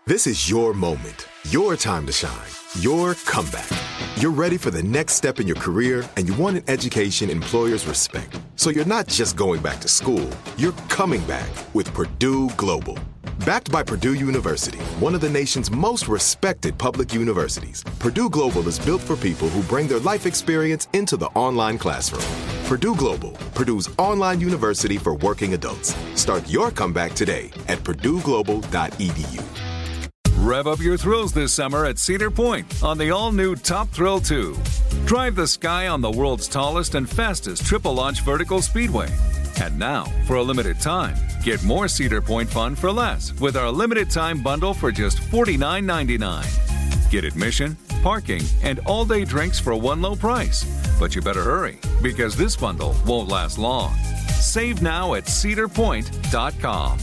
This is your moment, your time to shine, your comeback. You're ready for the next step in your career, and you want an education employers respect. So you're not just going back to school, you're coming back with Purdue Global. Backed by Purdue University, one of the nation's most respected public universities, Purdue Global is built for people who bring their life experience into the online classroom. Purdue Global, Purdue's online university for working adults. Start your comeback today at purdueglobal.edu. Rev up your thrills this summer at Cedar Point on the all-new Top Thrill 2. Drive the sky on the world's tallest and fastest triple-launch vertical speedway. And now, for a limited time, get more Cedar Point fun for less with our limited-time bundle for just $49.99. Get admission, parking, and all-day drinks for one low price. But you better hurry, because this bundle won't last long. Save now at cedarpoint.com.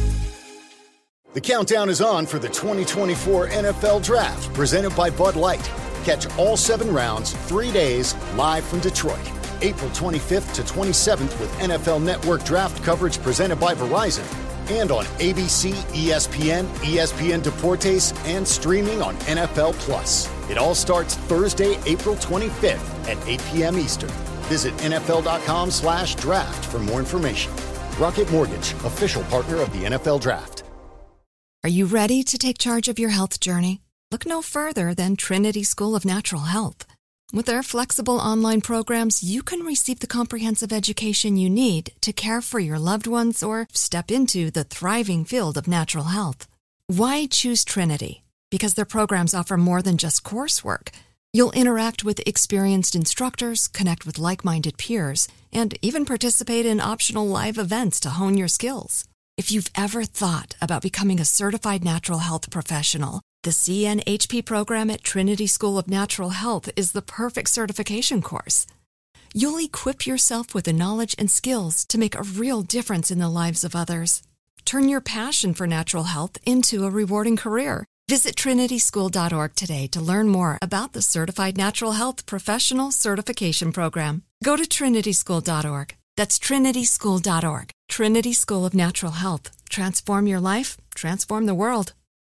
The countdown is on for the 2024 NFL Draft, presented by Bud Light. Catch all 7 rounds, 3 days, live from Detroit. April 25th to 27th with NFL Network draft coverage presented by Verizon. And on ABC, ESPN, ESPN Deportes, and streaming on NFL Plus. It all starts Thursday, April 25th at 8 p.m. Eastern. Visit NFL.com/draft for more information. Rocket Mortgage, official partner of the NFL Draft. Are you ready to take charge of your health journey? Look no further than Trinity School of Natural Health. With their flexible online programs, you can receive the comprehensive education you need to care for your loved ones or step into the thriving field of natural health. Why choose Trinity? Because their programs offer more than just coursework. You'll interact with experienced instructors, connect with like-minded peers, and even participate in optional live events to hone your skills. If you've ever thought about becoming a certified natural health professional, the CNHP program at Trinity School of Natural Health is the perfect certification course. You'll equip yourself with the knowledge and skills to make a real difference in the lives of others. Turn your passion for natural health into a rewarding career. Visit trinityschool.org today to learn more about the Certified Natural Health Professional Certification Program. Go to trinityschool.org. That's trinityschool.org. Trinity School of Natural Health. Transform your life, transform the world.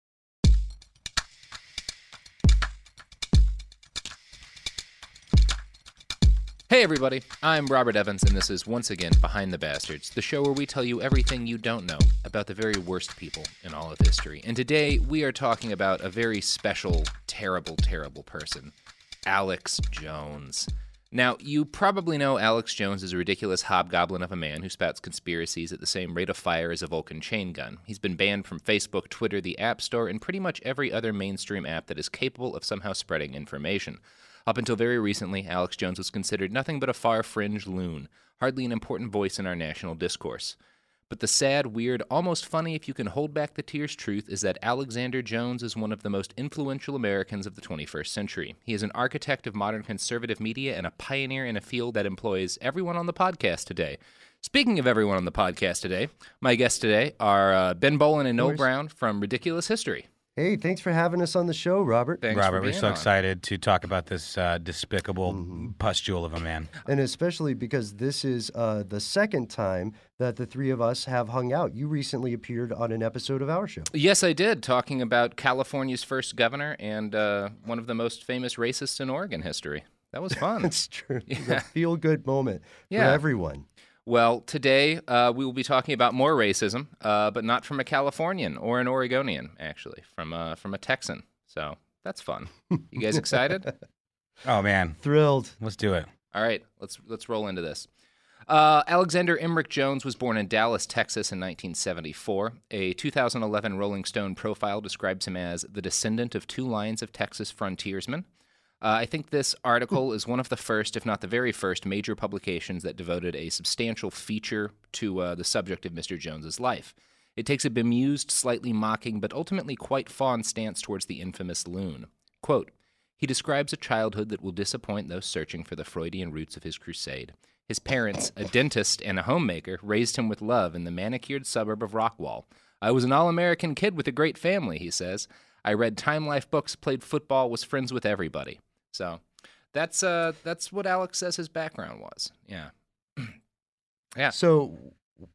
Hey everybody, I'm Robert Evans, and this is once again Behind the Bastards, the show where we tell you everything you don't know about the very worst people in all of history. And today we are talking about a very special, terrible, terrible person, Alex Jones. Now, you probably know Alex Jones is a ridiculous hobgoblin of a man who spouts conspiracies at the same rate of fire as a Vulcan chain gun. He's been banned from Facebook, Twitter, the App Store, and pretty much every other mainstream app that is capable of somehow spreading information. Up until very recently, Alex Jones was considered nothing but a far-fringe loon, hardly an important voice in our national discourse. But the sad, weird, almost funny if you can hold back the tears truth is that Alexander Jones is one of the most influential Americans of the 21st century. He is an architect of modern conservative media and a pioneer in a field that employs everyone on the podcast today. Speaking of everyone on the podcast today, my guests today are Ben Bolin and Noel Brown from Ridiculous History. Hey, thanks for having us on the show, Robert. Thanks Robert, for being we're so on. excited to talk about this despicable pustule of a man. And especially because this is the second time that the three of us have hung out. You recently appeared on an episode of our show. Yes, I did, talking about California's first governor and one of the most famous racists in Oregon history. That was fun. It's true. Yeah. It's a feel-good moment for everyone. Well, today we will be talking about more racism, but not from a Californian or an Oregonian, actually, from a Texan. So that's fun. You guys excited? Oh, man. Thrilled. Let's do it. All right, let's roll into this. Alexander Emmerich Jones was born in Dallas, Texas in 1974. A 2011 Rolling Stone profile describes him as the descendant of 2 lines of Texas frontiersmen. I think this article is one of the first, if not the very first, major publications that devoted a substantial feature to the subject of Mr. Jones's life. It takes a bemused, slightly mocking, but ultimately quite fond stance towards the infamous loon. Quote, he describes a childhood that will disappoint those searching for the Freudian roots of his crusade. His parents, a dentist and a homemaker, raised him with love in the manicured suburb of Rockwall. I was an all-American kid with a great family, he says. I read Time Life books, played football, was friends with everybody. So that's what Alex says his background was. Yeah. Yeah. So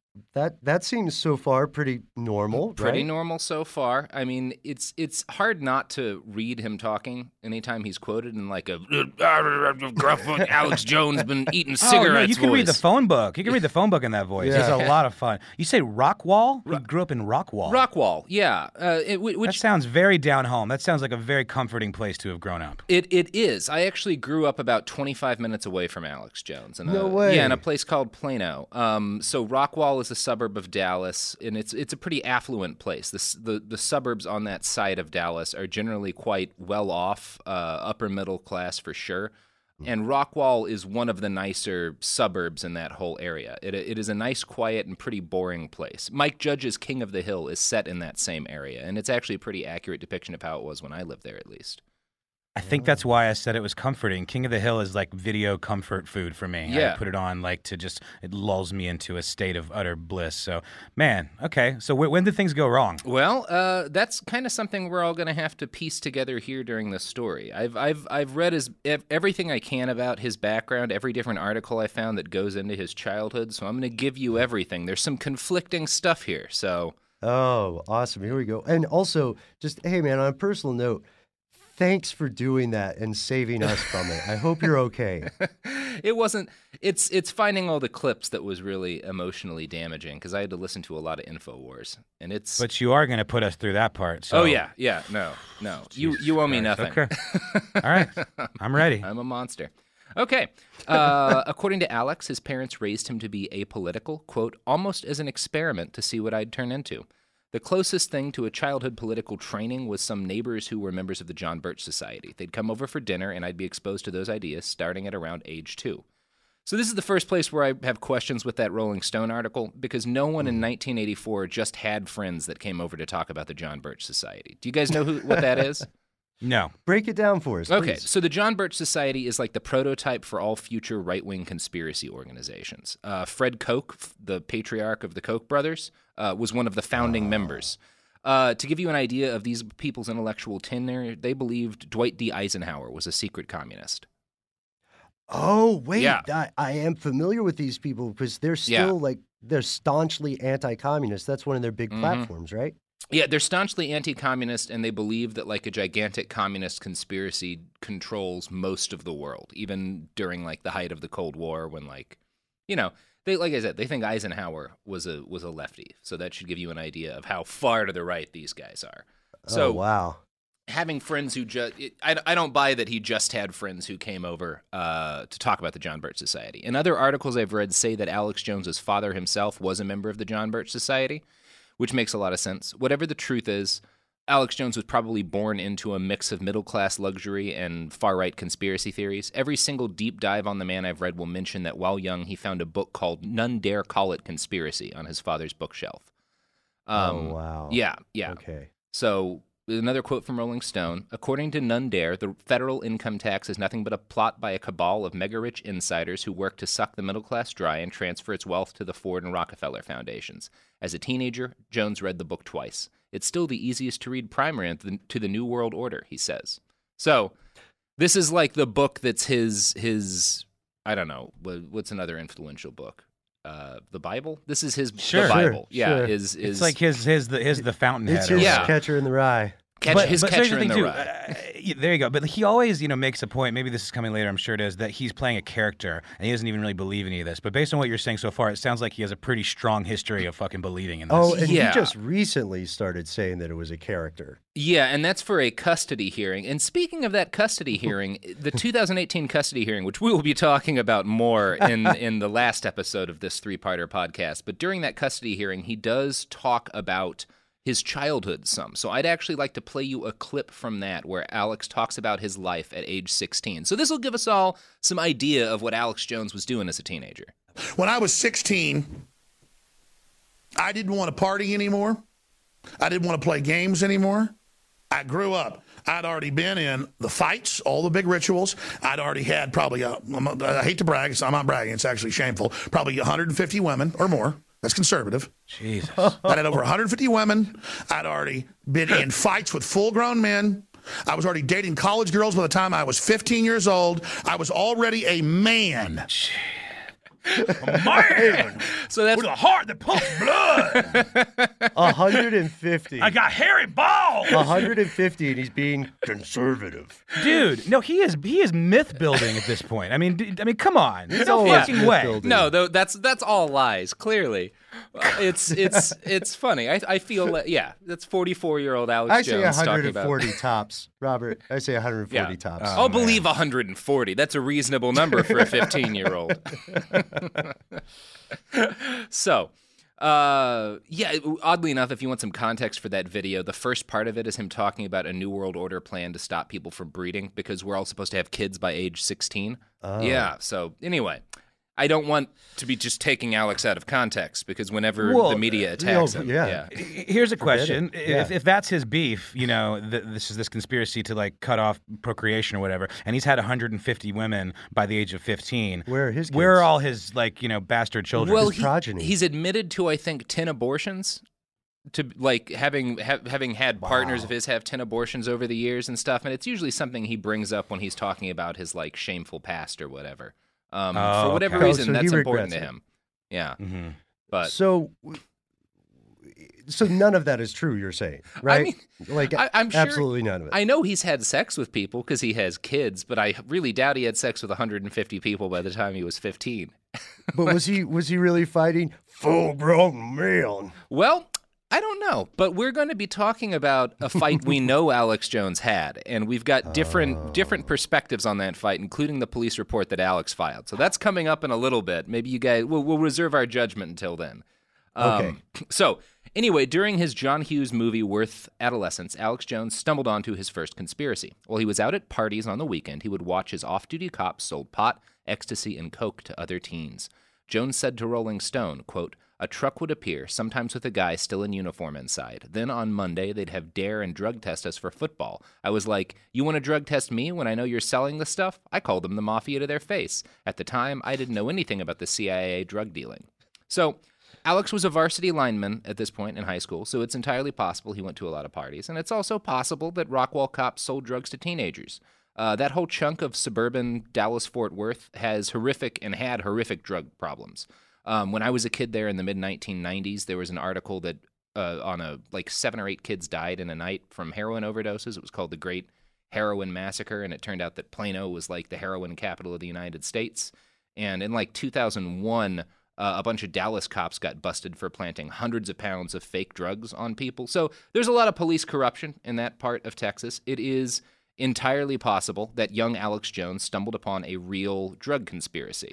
That seems so far pretty normal, Pretty right? normal so far. I mean, it's hard not to read him talking anytime he's quoted in like a gruff Alex Jones been eating cigarettes Oh, no, you can voice. read the phone book. You can read the phone book in that voice. Yeah. It's a lot of fun. You say Rockwall? He grew up in Rockwall. Rockwall, yeah. That Which sounds very down home. That sounds like a very comforting place to have grown up. it is. I actually grew up about 25 minutes away from Alex Jones. No way. Yeah, in a place called Plano. So Rockwall is a suburb of Dallas, and it's a pretty affluent place. The suburbs on that side of Dallas are generally quite well off, upper middle class for sure. And Rockwall is one of the nicer suburbs in that whole area. It is a nice, quiet, and pretty boring place. Mike Judge's King of the Hill is set in that same area, and it's actually a pretty accurate depiction of how it was when I lived there, at least. I think that's why I said it was comforting. King of the Hill is like video comfort food for me. Yeah. I put it on like to just, it lulls me into a state of utter bliss. So, man, okay. So when did things go wrong? Well, that's kind of something we're all going to have to piece together here during this story. I've read everything I can about his background, every different article I found that goes into his childhood. So I'm going to give you everything. There's some conflicting stuff here. So Oh, awesome. Here we go. And also, just, hey, man, on a personal note, thanks for doing that and saving us from it. I hope you're okay. it wasn't. It's finding all the clips that was really emotionally damaging because I had to listen to a lot of InfoWars, and it's. But you are going to put us through that part. So. Oh yeah, no. You owe me nothing. Okay. All right. I'm ready. I'm a monster. Okay. According to Alex, his parents raised him to be apolitical, quote, almost as an experiment to see what I'd turn into. The closest thing to a childhood political training was some neighbors who were members of the John Birch Society. They'd come over for dinner, and I'd be exposed to those ideas starting at around age 2. So this is the first place where I have questions with that Rolling Stone article, because no one in 1984 just had friends that came over to talk about the John Birch Society. Do you guys know what that is? No. Break it down for us, Okay, please. so the John Birch Society is like the prototype for all future right-wing conspiracy organizations. Fred Koch, the patriarch of the Koch brothers, was one of the founding members. To give you an idea of these people's intellectual tenure, they believed Dwight D. Eisenhower was a secret communist. Oh, wait. Yeah. I am familiar with these people because they're still they're staunchly anti-communist. That's one of their big platforms, right? Yeah, they're staunchly anti-communist, and they believe that like a gigantic communist conspiracy controls most of the world, even during like the height of the Cold War, when they, like I said, they think Eisenhower was a lefty. So that should give you an idea of how far to the right these guys are. So Oh, wow. having friends who I don't buy that he just had friends who came over to talk about the John Birch Society. And other articles I've read say that Alex Jones's father himself was a member of the John Birch Society, which makes a lot of sense. Whatever the truth is, Alex Jones was probably born into a mix of middle-class luxury and far-right conspiracy theories. Every single deep dive on the man I've read will mention that while young, he found a book called None Dare Call It Conspiracy on his father's bookshelf. Oh, wow. Yeah. Okay. So another quote from Rolling Stone. According to None Dare, the federal income tax is nothing but a plot by a cabal of mega-rich insiders who work to suck the middle class dry and transfer its wealth to the Ford and Rockefeller foundations. As a teenager, Jones read the book twice. It's still the easiest to read primer to the New World Order, he says. So this is like the book that's his I don't know, what's another influential book? The Bible? This is his Sure. the Bible. Sure, Yeah, sure. It's like his the fountainhead. It's or his whatever. Catcher in the Rye. his but here's Catcher in the thing, too. Rye. There you go. But he always, makes a point. Maybe this is coming later. I'm sure it is that he's playing a character, and he doesn't even really believe any of this. But based on what you're saying so far, it sounds like he has a pretty strong history of fucking believing in this. Oh, and Yeah. he just recently started saying that it was a character. Yeah, and that's for a custody hearing. And speaking of that custody hearing, the 2018 custody hearing, which we will be talking about more in the last episode of this three-parter podcast, but during that custody hearing, he does talk about his childhood some. So I'd actually like to play you a clip from that where Alex talks about his life at age 16. So this will give us all some idea of what Alex Jones was doing as a teenager. When I was 16, I didn't want to party anymore. I didn't want to play games anymore. I grew up. I'd already been in the fights, all the big rituals. I'd already had probably, I hate to brag, so I'm not bragging, it's actually shameful, probably 150 women or more. That's conservative. Jesus. I had over 150 women. I'd already been in fights with full-grown men. I was already dating college girls by the time I was 15 years old. I was already a man. Man, So that's with a heart that pumps blood. 150. I got hairy balls. 150, and he's being conservative. Dude, no, he is myth building at this point. I mean, come on. There's no always fucking myth way. building. no, though that's all lies. Clearly, it's funny. I feel that's 44-year-old Alex I say Jones talking about. 140 tops, Robert. I say 140 tops. I'll believe 140. That's a reasonable number for a 15-year-old. So, oddly enough, if you want some context for that video, the first part of it is him talking about a New World Order plan to stop people from breeding because we're all supposed to have kids by age 16. Oh. Yeah, so anyway, I don't want to be just taking Alex out of context because whenever Well, the media attacks him, yeah. Here's a question: Yeah. if that's his beef, this is this conspiracy to like cut off procreation or whatever, and he's had 150 women by the age of 15. Where are his kids? Where are all his bastard children? well, his progeny. he's admitted to I think 10 abortions. To like having had partners of his have 10 abortions over the years and stuff, and it's usually something he brings up when he's talking about his like shameful past or whatever. For whatever okay. reason, so he that's important regrets to it. him. Yeah, Mm-hmm. but So none of that is true, you're saying, right? mean, like, I'm sure, absolutely none of it. I know he's had sex with people because he has kids, but I really doubt he had sex with 150 people by the time he was 15. But was he really fighting full-grown man? Well, I don't know, but we're going to be talking about a fight we know Alex Jones had, and we've got different perspectives on that fight, including the police report that Alex filed. So that's coming up in a little bit. Maybe you guys we'll reserve our judgment until then. Okay. So anyway, during his John Hughes movie Worth adolescence, Alex Jones stumbled onto his first conspiracy. While he was out at parties on the weekend, he would watch as off-duty cops sold pot, ecstasy, and coke to other teens. Jones said to Rolling Stone, quote, "A truck would appear, sometimes with a guy still in uniform inside. Then on Monday, they'd have dare and drug test us for football. I was like, you want to drug test me when I know you're selling the stuff? I called them the mafia to their face. At the time, I didn't know anything about the CIA drug dealing." So Alex was a varsity lineman at this point in high school, so it's entirely possible he went to a lot of parties. And it's also possible that Rockwall cops sold drugs to teenagers. That whole chunk of suburban Dallas-Fort Worth had horrific drug problems. When I was a kid there in the mid-1990s, there was an article that 7 or 8 kids died in a night from heroin overdoses. It was called the Great Heroin Massacre, and it turned out that Plano was like the heroin capital of the United States. And in like 2001, a bunch of Dallas cops got busted for planting hundreds of pounds of fake drugs on people. So there's a lot of police corruption in that part of Texas. It is entirely possible that young Alex Jones stumbled upon a real drug conspiracy.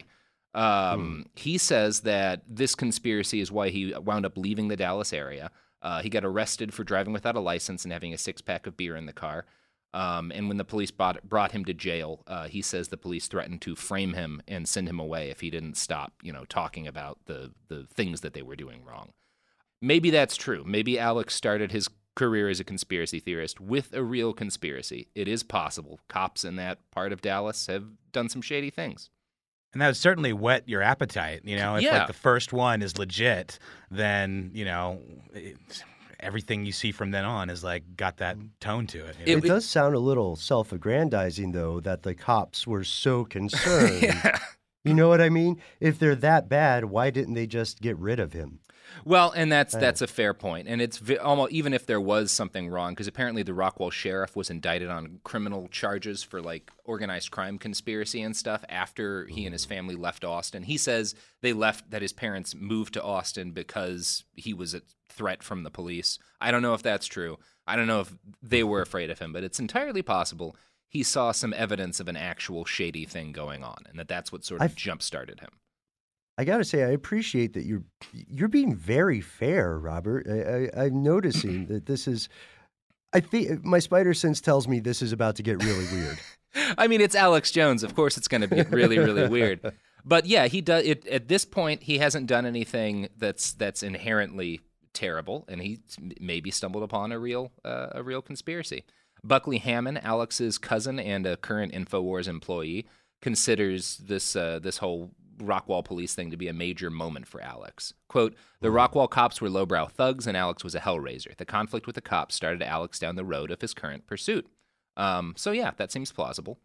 He says that this conspiracy is why he wound up leaving the Dallas area. He got arrested for driving without a license and having a 6-pack of beer in the car. And when the police brought him to jail, he says the police threatened to frame him and send him away if he didn't stop, talking about the things that they were doing wrong. Maybe that's true. Maybe Alex started his career as a conspiracy theorist with a real conspiracy. It is possible. Cops in that part of Dallas have done some shady things. And that would certainly whet your appetite. If like the first one is legit, then everything you see from then on is like got that tone to it. It does sound a little self-aggrandizing, though, that the cops were so concerned. Yeah. You know what I mean? If they're that bad, why didn't they just get rid of him? Well, and that's a fair point. And it's almost, even if there was something wrong, because apparently the Rockwall sheriff was indicted on criminal charges for like organized crime conspiracy and stuff after he and his family left Austin. He says that his parents moved to Austin because he was a threat from the police. I don't know if that's true. I don't know if they were afraid of him, but it's entirely possible he saw some evidence of an actual shady thing going on, and that's what sort of jump-started him. I got to say, I appreciate that you're being very fair, Robert. I'm noticing that this is, I think my spider sense tells me this is about to get really weird. I mean, it's Alex Jones. Of course it's going to be really, really weird. But yeah, he does it at this point. He hasn't done anything that's inherently terrible, and he maybe stumbled upon a real conspiracy. Buckley Hammond, Alex's cousin and a current InfoWars employee, considers this whole Rockwall police thing to be a major moment for Alex. Quote, "The Rockwall cops were lowbrow thugs and Alex was a hellraiser. The conflict with the cops started Alex down the road of his current pursuit." So yeah, that seems plausible.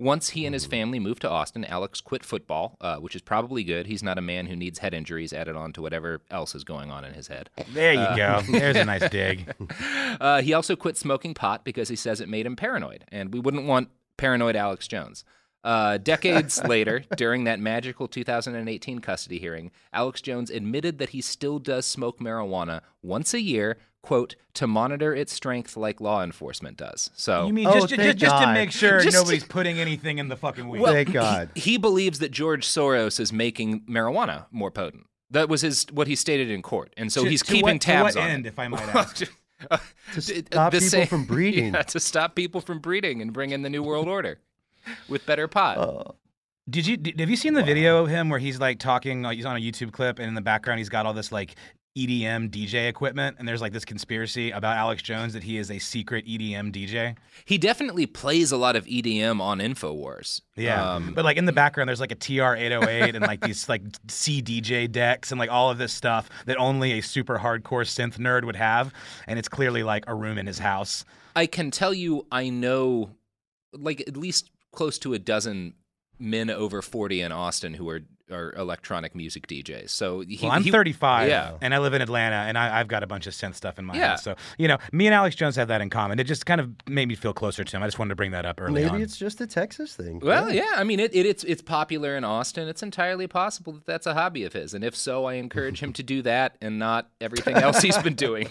Once he and his family moved to Austin, Alex quit football, which is probably good. He's not a man who needs head injuries added on to whatever else is going on in his head. There you go. There's a nice dig. He also quit smoking pot because he says it made him paranoid, and we wouldn't want paranoid Alex Jones. Decades later, during that magical 2018 custody hearing, Alex Jones admitted that he still does smoke marijuana once a year, quote, to monitor its strength like law enforcement does. So You mean just to make sure nobody's putting anything in the fucking weed? Thank God. He believes that George Soros is making marijuana more potent. That was what he stated in court, and so he's keeping tabs to what on end, it. if I might ask? To stop people from breeding. Yeah, to stop people from breeding and bring in the New World Order with better pot. Have you seen the video of him where he's like talking? He's on a YouTube clip, and in the background he's got all this like EDM DJ equipment, and there's like this conspiracy about Alex Jones that he is a secret EDM DJ. He definitely plays a lot of EDM on InfoWars. Yeah, but like in the background, there's like a TR-808 and like these like CDJ decks and like all of this stuff that only a super hardcore synth nerd would have, and it's clearly like a room in his house. I can tell you, I know like at least close to a dozen men over 40 in Austin who are electronic music DJs. So I'm 35, yeah. and I live in Atlanta, and I've got a bunch of synth stuff in my Yeah. house. So, me and Alex Jones have that in common. It just kind of made me feel closer to him. I just wanted to bring that up early on. Maybe it's just a Texas thing. Well, yeah. I mean, it's popular in Austin. It's entirely possible that that's a hobby of his. And if so, I encourage him to do that and not everything else he's been doing.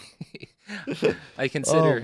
I consider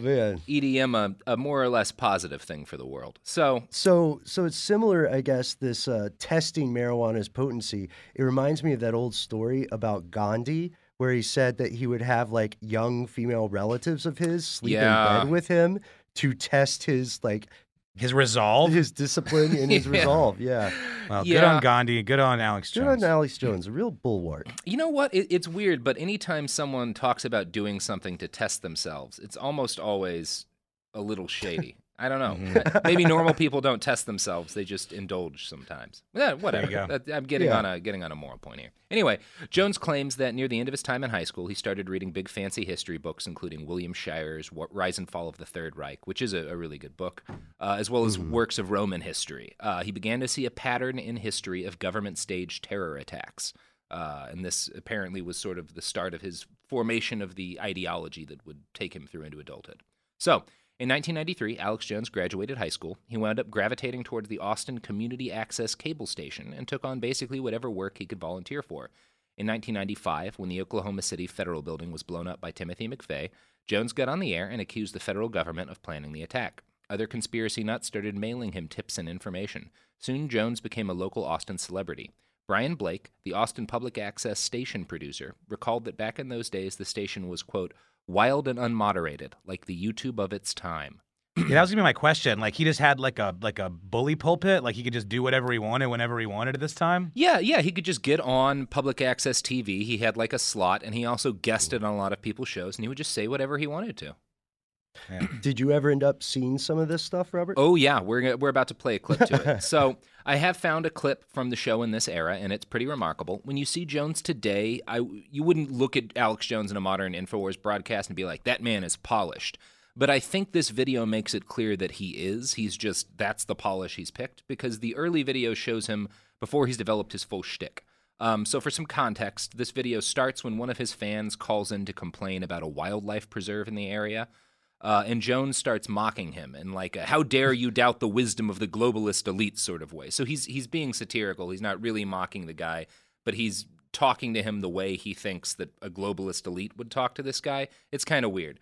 EDM a more or less positive thing for the world. So it's similar, I guess, this testing marijuana's potency. It reminds me of that old story about Gandhi, where he said that he would have like young female relatives of his sleep in bed with him to test his his resolve, his discipline, and his resolve. Yeah. Well, good on Gandhi. Good on Alex Jones. Good on Alex Jones. A real bulwark. You know what? It's weird, but anytime someone talks about doing something to test themselves, it's almost always a little shady. I don't know. Maybe normal people don't test themselves; they just indulge sometimes. Yeah, whatever. I'm getting on a moral point here. Anyway, Jones claims that near the end of his time in high school, he started reading big fancy history books, including William Shirer's Rise and Fall of the Third Reich, which is a really good book, as well as works of Roman history. He began to see a pattern in history of government-staged terror attacks. And this apparently was sort of the start of his formation of the ideology that would take him through into adulthood. So, in 1993, Alex Jones graduated high school. He wound up gravitating towards the Austin Community Access cable station and took on basically whatever work he could volunteer for. In 1995, when the Oklahoma City Federal Building was blown up by Timothy McVeigh, Jones got on the air and accused the federal government of planning the attack. Other conspiracy nuts started mailing him tips and information. Soon, Jones became a local Austin celebrity. Brian Blake, the Austin Public Access station producer, recalled that back in those days the station was, quote, wild and unmoderated, like the YouTube of its time. Yeah, that was gonna be my question. Like he just had like a bully pulpit, like he could just do whatever he wanted whenever he wanted at this time. Yeah, he could just get on public access TV. He had like a slot, and he also guested on a lot of people's shows, and he would just say whatever he wanted to. Yeah. Did you ever end up seeing some of this stuff, Robert? Oh yeah, we're about to play a clip to it. So I have found a clip from the show in this era, and it's pretty remarkable. When you see Jones today, you wouldn't look at Alex Jones in a modern InfoWars broadcast and be like, that man is polished. But I think this video makes it clear that he is. That's the polish he's picked, because the early video shows him before he's developed his full shtick. So for some context, this video starts when one of his fans calls in to complain about a wildlife preserve in the area. And Jones starts mocking him in like a, how dare you doubt the wisdom of the globalist elite sort of way. So he's being satirical. He's not really mocking the guy, but he's talking to him the way he thinks that a globalist elite would talk to this guy. It's kind of weird.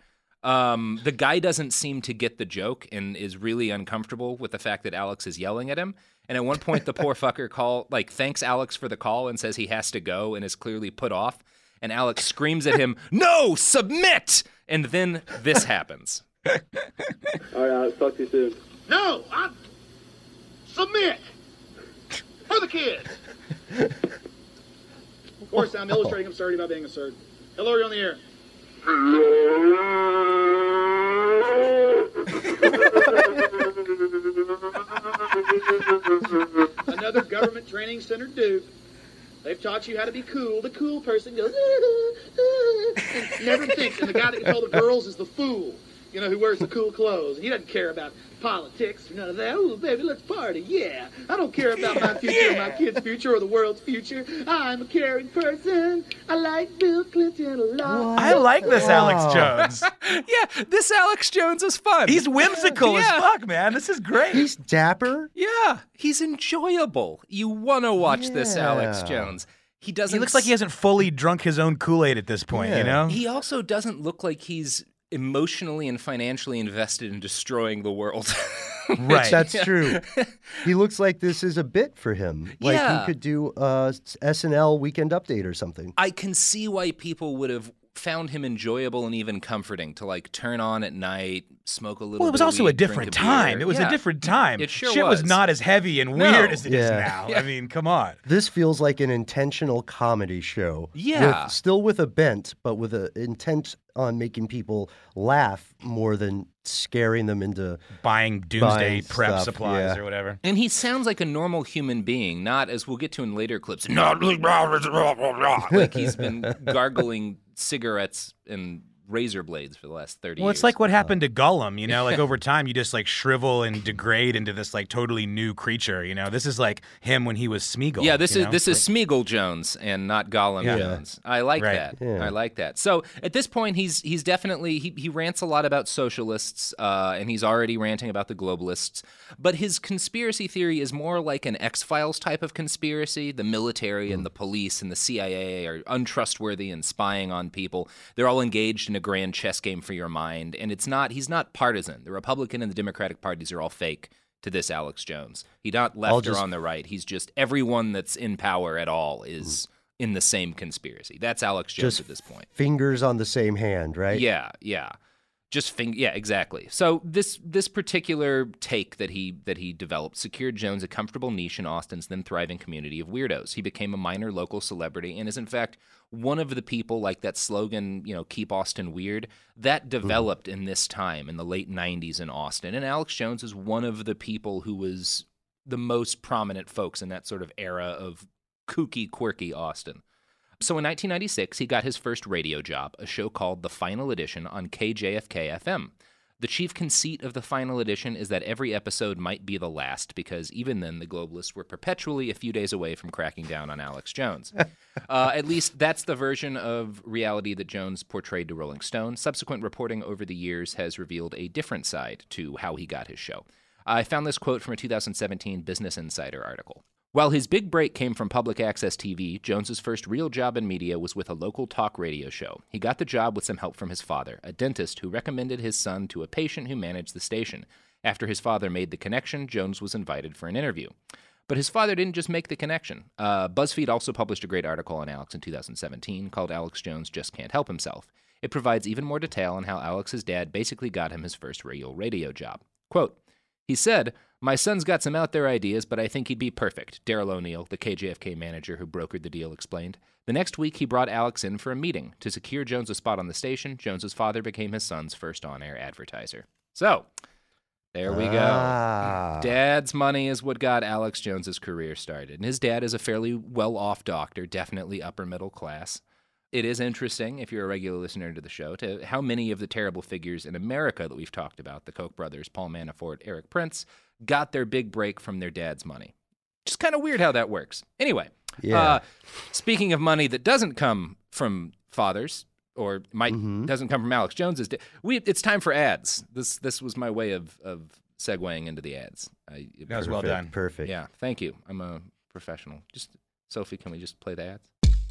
The guy doesn't seem to get the joke and is really uncomfortable with the fact that Alex is yelling at him. And at one point, the poor fucker thanks Alex for the call and says he has to go and is clearly put off. And Alex screams at him, "No, submit!" And then this happens. All right, Alex, talk to you soon. No, I submit for the kid. Of course, I'm illustrating absurdity by being absurd. Hello, you're on the air. Another government training center dude. They've taught you how to be cool. The cool person goes, and never thinks. And the guy that controls the girls is the fool. you know, who wears the cool clothes. And he doesn't care about politics or none of that. Oh, baby, let's party. Yeah. I don't care about my future or my kids' future or the world's future. I'm a caring person. I like Bill Clinton a lot. I like this Alex Jones. Yeah, this Alex Jones is fun. He's whimsical as fuck, man. This is great. He's dapper. Yeah, he's enjoyable. You want to watch this Alex Jones. He looks like he hasn't fully drunk his own Kool-Aid at this point, you know? He also doesn't look like he's emotionally and financially invested in destroying the world. Right. That's true. He looks like this is a bit for him. Like he could do SNL Weekend Update or something. I can see why people would have found him enjoyable and even comforting to like turn on at night, smoke a little bit. Well, it was also a different time. It was a different time. It sure Shit was not as heavy and weird as it is now. Yeah. I mean, come on. This feels like an intentional comedy show. Yeah. Still with a bent, but with an intent on making people laugh more than scaring them into buying doomsday prep stuff, supplies or whatever. And he sounds like a normal human being, not, as we'll get to in later clips, like he's been gargling cigarettes and razor blades for the last 30 years. Well, it's like what happened to Gollum, you know? Like over time, you just like shrivel and degrade into this like totally new creature, you know? This is like him when he was Smeagol. Yeah, this is Smeagol Jones and not Gollum Jones. I like that. Yeah. I like that. So at this point, he's definitely, he rants a lot about socialists, and he's already ranting about the globalists. But his conspiracy theory is more like an X-Files type of conspiracy. The military and the police and the CIA are untrustworthy and spying on people. They're all engaged in a grand chess game for your mind, and he's not partisan. The Republican and the Democratic parties are all fake to this Alex Jones. He's not left or on the right. He's just everyone that's in power at all is in the same conspiracy. That's Alex Jones at this point. Fingers on the same hand, right? Yeah. Yeah, exactly. So this particular take that he developed secured Jones a comfortable niche in Austin's then thriving community of weirdos. He became a minor local celebrity and is in fact one of the people, like that slogan, you know, keep Austin weird, that developed in this time in the late 90s in Austin. And Alex Jones is one of the people who was the most prominent folks in that sort of era of kooky, quirky Austin. So in 1996, he got his first radio job, a show called The Final Edition on KJFK FM. The chief conceit of The Final Edition is that every episode might be the last, because even then the globalists were perpetually a few days away from cracking down on Alex Jones. At least that's the version of reality that Jones portrayed to Rolling Stone. Subsequent reporting over the years has revealed a different side to how he got his show. I found this quote from a 2017 Business Insider article. While his big break came from public access TV, Jones's first real job in media was with a local talk radio show. He got the job with some help from his father, a dentist who recommended his son to a patient who managed the station. After his father made the connection, Jones was invited for an interview. But his father didn't just make the connection. BuzzFeed also published a great article on Alex in 2017 called Alex Jones Just Can't Help Himself. It provides even more detail on how Alex's dad basically got him his first real radio job. Quote, he said, "My son's got some out there ideas, but I think he'd be perfect," Daryl O'Neill, the KJFK manager who brokered the deal, explained. The next week, he brought Alex in for a meeting. To secure Jones a spot on the station, Jones's father became his son's first on-air advertiser. So, there we go. Dad's money is what got Alex Jones's career started. And his dad is a fairly well-off doctor, definitely upper middle class. It is interesting, if you're a regular listener to the show, to how many of the terrible figures in America that we've talked about, the Koch brothers, Paul Manafort, Eric Prince, got their big break from their dad's money. Just kind of weird how that works. Anyway, speaking of money that doesn't come from fathers, or doesn't come from Alex Jones's, it's time for ads. This was my way of segueing into the ads. That was well done. Perfect. Yeah, thank you. I'm a professional. Sophie, can we just play the ads?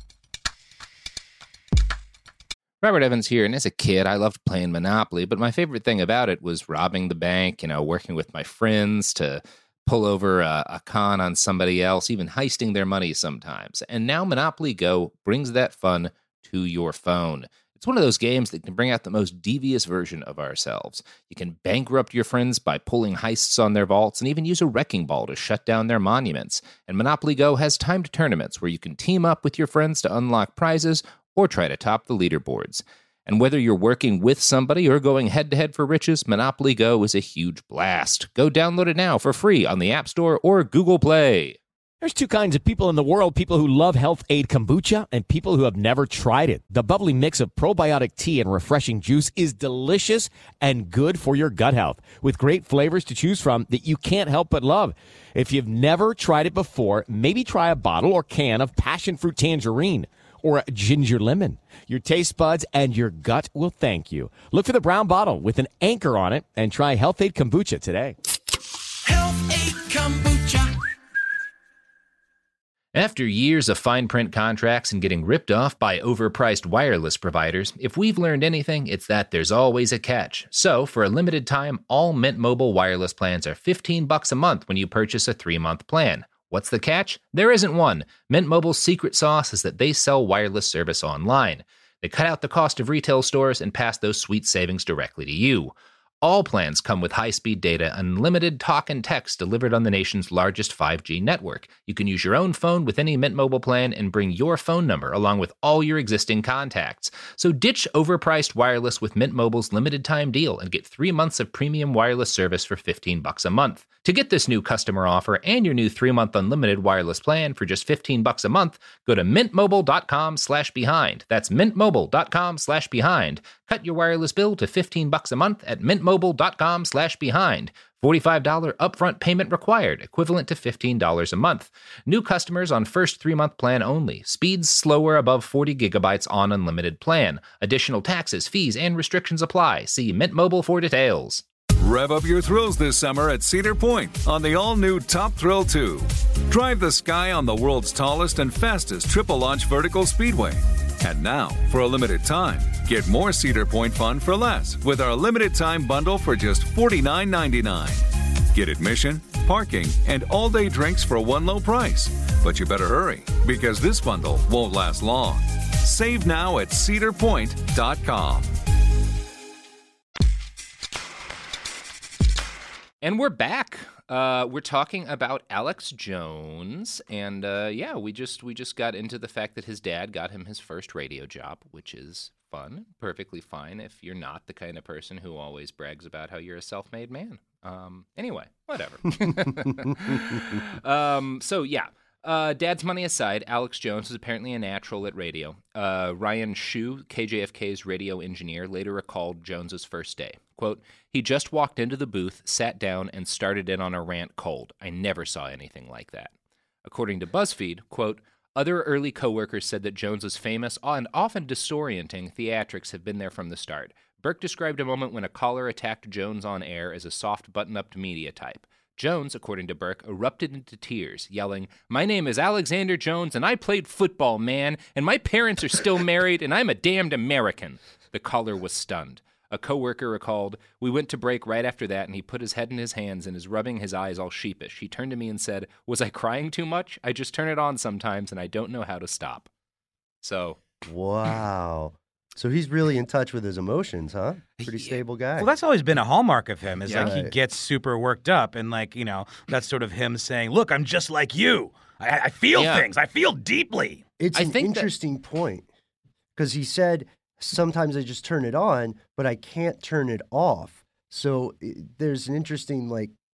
Robert Evans here, and as a kid, I loved playing Monopoly, but my favorite thing about it was robbing the bank, working with my friends to pull over a con on somebody else, even heisting their money sometimes. And now Monopoly Go brings that fun to your phone. It's one of those games that can bring out the most devious version of ourselves. You can bankrupt your friends by pulling heists on their vaults and even use a wrecking ball to shut down their monuments. And Monopoly Go has timed tournaments where you can team up with your friends to unlock prizes or try to top the leaderboards. And whether you're working with somebody or going head-to-head for riches, Monopoly Go is a huge blast. Go download it now for free on the App Store or Google Play. There's two kinds of people in the world, people who love Health Aid Kombucha and people who have never tried it. The bubbly mix of probiotic tea and refreshing juice is delicious and good for your gut health, with great flavors to choose from that you can't help but love. If you've never tried it before, maybe try a bottle or can of passion fruit tangerine or a ginger lemon. Your taste buds and your gut will thank you. Look for the brown bottle with an anchor on it and try Health Aid Kombucha today. Health Aid Kombucha. After years of fine print contracts and getting ripped off by overpriced wireless providers, if we've learned anything, it's that there's always a catch. So, for a limited time, all Mint Mobile wireless plans are $15 a month when you purchase a 3-month plan. What's the catch? There isn't one. Mint Mobile's secret sauce is that they sell wireless service online. They cut out the cost of retail stores and pass those sweet savings directly to you. All plans come with high-speed data, unlimited talk and text delivered on the nation's largest 5G network. You can use your own phone with any Mint Mobile plan and bring your phone number along with all your existing contacts. So ditch overpriced wireless with Mint Mobile's limited-time deal and get 3 months of premium wireless service for $15 a month. To get this new customer offer and your new 3-month unlimited wireless plan for just $15 a month, go to mintmobile.com/behind. That's mintmobile.com/behind. Cut your wireless bill to $15 a month at mintmobile.com/behind. $45 upfront payment required, equivalent to $15 a month. New customers on first 3-month plan only. Speeds slower above 40 gigabytes on unlimited plan. Additional taxes, fees, and restrictions apply. See Mint Mobile for details. Rev up your thrills this summer at Cedar Point on the all-new Top Thrill 2. Drive the sky on the world's tallest and fastest triple-launch vertical speedway. And now, for a limited time, get more Cedar Point fun for less with our limited-time bundle for just $49.99. Get admission, parking, and all-day drinks for one low price. But you better hurry, because this bundle won't last long. Save now at cedarpoint.com. And we're back. We're talking about Alex Jones, and we just got into the fact that his dad got him his first radio job, which is fun, perfectly fine if you're not the kind of person who always brags about how you're a self-made man. Anyway, whatever. Dad's money aside, Alex Jones was apparently a natural at radio. Ryan Shu, KJFK's radio engineer, later recalled Jones's first day. Quote, "He just walked into the booth, sat down, and started in on a rant cold. I never saw anything like that." According to BuzzFeed, quote, "Other early coworkers said that Jones's famous and often disorienting theatrics have been there from the start. Burke described a moment when a caller attacked Jones on air as a soft, button-up media type. Jones, according to Burke, erupted into tears, yelling, 'My name is Alexander Jones, and I played football, man, and my parents are still married, and I'm a damned American.' The caller was stunned. A coworker recalled, 'We went to break right after that, and he put his head in his hands and is rubbing his eyes all sheepish. He turned to me and said, "Was I crying too much? I just turn it on sometimes, and I don't know how to stop." So. Wow. So he's really in touch with his emotions, huh? Pretty stable guy. Well, that's always been a hallmark of him, is like he gets super worked up, and that's sort of him saying, "Look, I'm just like you. I feel things. I feel deeply." It's an interesting point, because he said, "Sometimes I just turn it on, but I can't turn it off." So there's an interesting,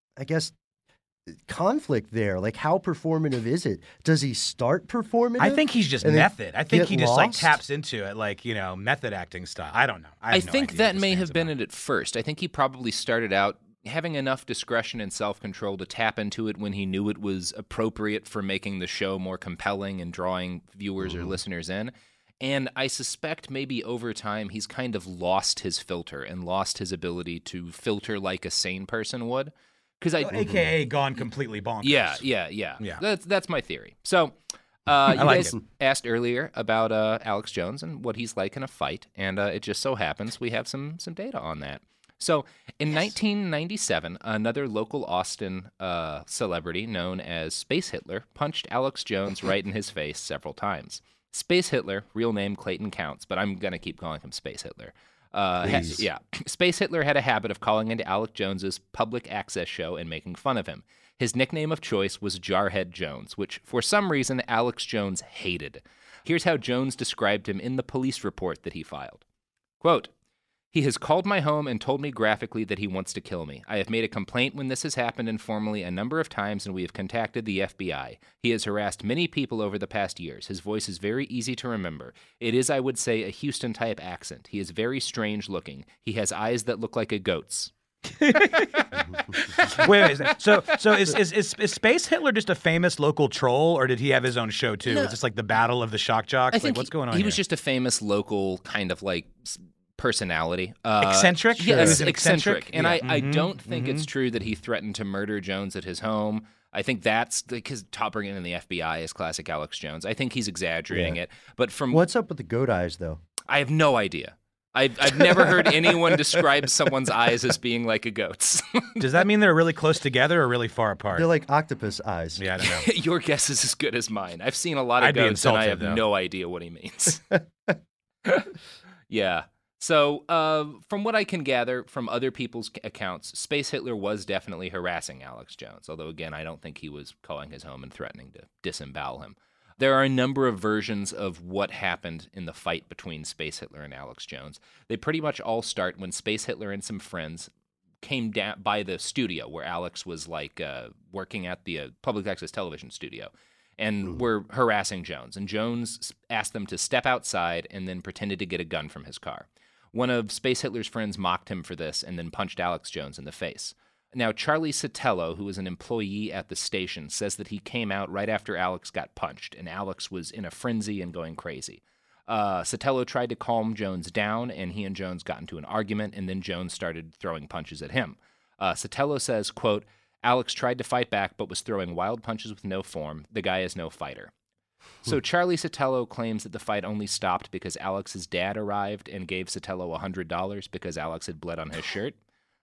conflict there. Like, how performative is it? Does he start performative? I think he's just method. I think he just taps into it, method acting style. I don't know. I think that may have been it at first. I think he probably started out having enough discretion and self-control to tap into it when he knew it was appropriate for making the show more compelling and drawing viewers or listeners in. And I suspect maybe over time he's kind of lost his filter and lost his ability to filter like a sane person would. AKA gone completely bonkers. Yeah. That's my theory. So you guys asked earlier about Alex Jones and what he's like in a fight, and it just so happens we have some data on that. So in 1997, another local Austin celebrity known as Space Hitler punched Alex Jones right in his face several times. Space Hitler, real name Clayton Counts, but I'm going to keep calling him Space Hitler. Space Hitler had a habit of calling into Alex Jones's public access show and making fun of him. His nickname of choice was Jarhead Jones, which for some reason Alex Jones hated. Here's how Jones described him in the police report that he filed. Quote, He has called my home and told me graphically that he wants to kill me. I have made a complaint when this has happened informally a number of times, and we have contacted the FBI. He has harassed many people over the past years. His voice is very easy to remember. It is, I would say, a Houston-type accent. He is very strange looking. He has eyes that look like a goat's. wait. So is Space Hitler just a famous local troll, or did he have his own show too? No. Is this like the Battle of the Shock Jocks? I think what's going on he here? was just a famous local kind of like personality. Eccentric? Yes, He was an eccentric. eccentric? And Yeah. I don't think it's true that he threatened to murder Jones at his home. I think that's because bringing in the FBI is classic Alex Jones. I think he's exaggerating it. But from What's up with the goat eyes, though? I have no idea. I've never heard anyone describe someone's eyes as being like a goat's. Does that mean they're really close together or really far apart? They're like octopus eyes. Yeah, I don't know. Your guess is as good as mine. I've seen a lot of I'd be goats, and I insulted, have though. no idea what he means. Yeah. So, from what I can gather from other people's accounts, Space Hitler was definitely harassing Alex Jones, although, again, I don't think he was calling his home and threatening to disembowel him. There are a number of versions of what happened in the fight between Space Hitler and Alex Jones. They pretty much all start when Space Hitler and some friends came down by the studio where Alex was working at the public access television studio and were harassing Jones. And Jones asked them to step outside and then pretended to get a gun from his car. One of Space Hitler's friends mocked him for this and then punched Alex Jones in the face. Now, Charlie Sotelo, who was an employee at the station, says that he came out right after Alex got punched, and Alex was in a frenzy and going crazy. Sotelo tried to calm Jones down, and he and Jones got into an argument, and then Jones started throwing punches at him. Sotelo says, quote, Alex tried to fight back but was throwing wild punches with no form. The guy is no fighter. So Charlie Sotelo claims that the fight only stopped because Alex's dad arrived and gave Sotelo $100 because Alex had bled on his shirt.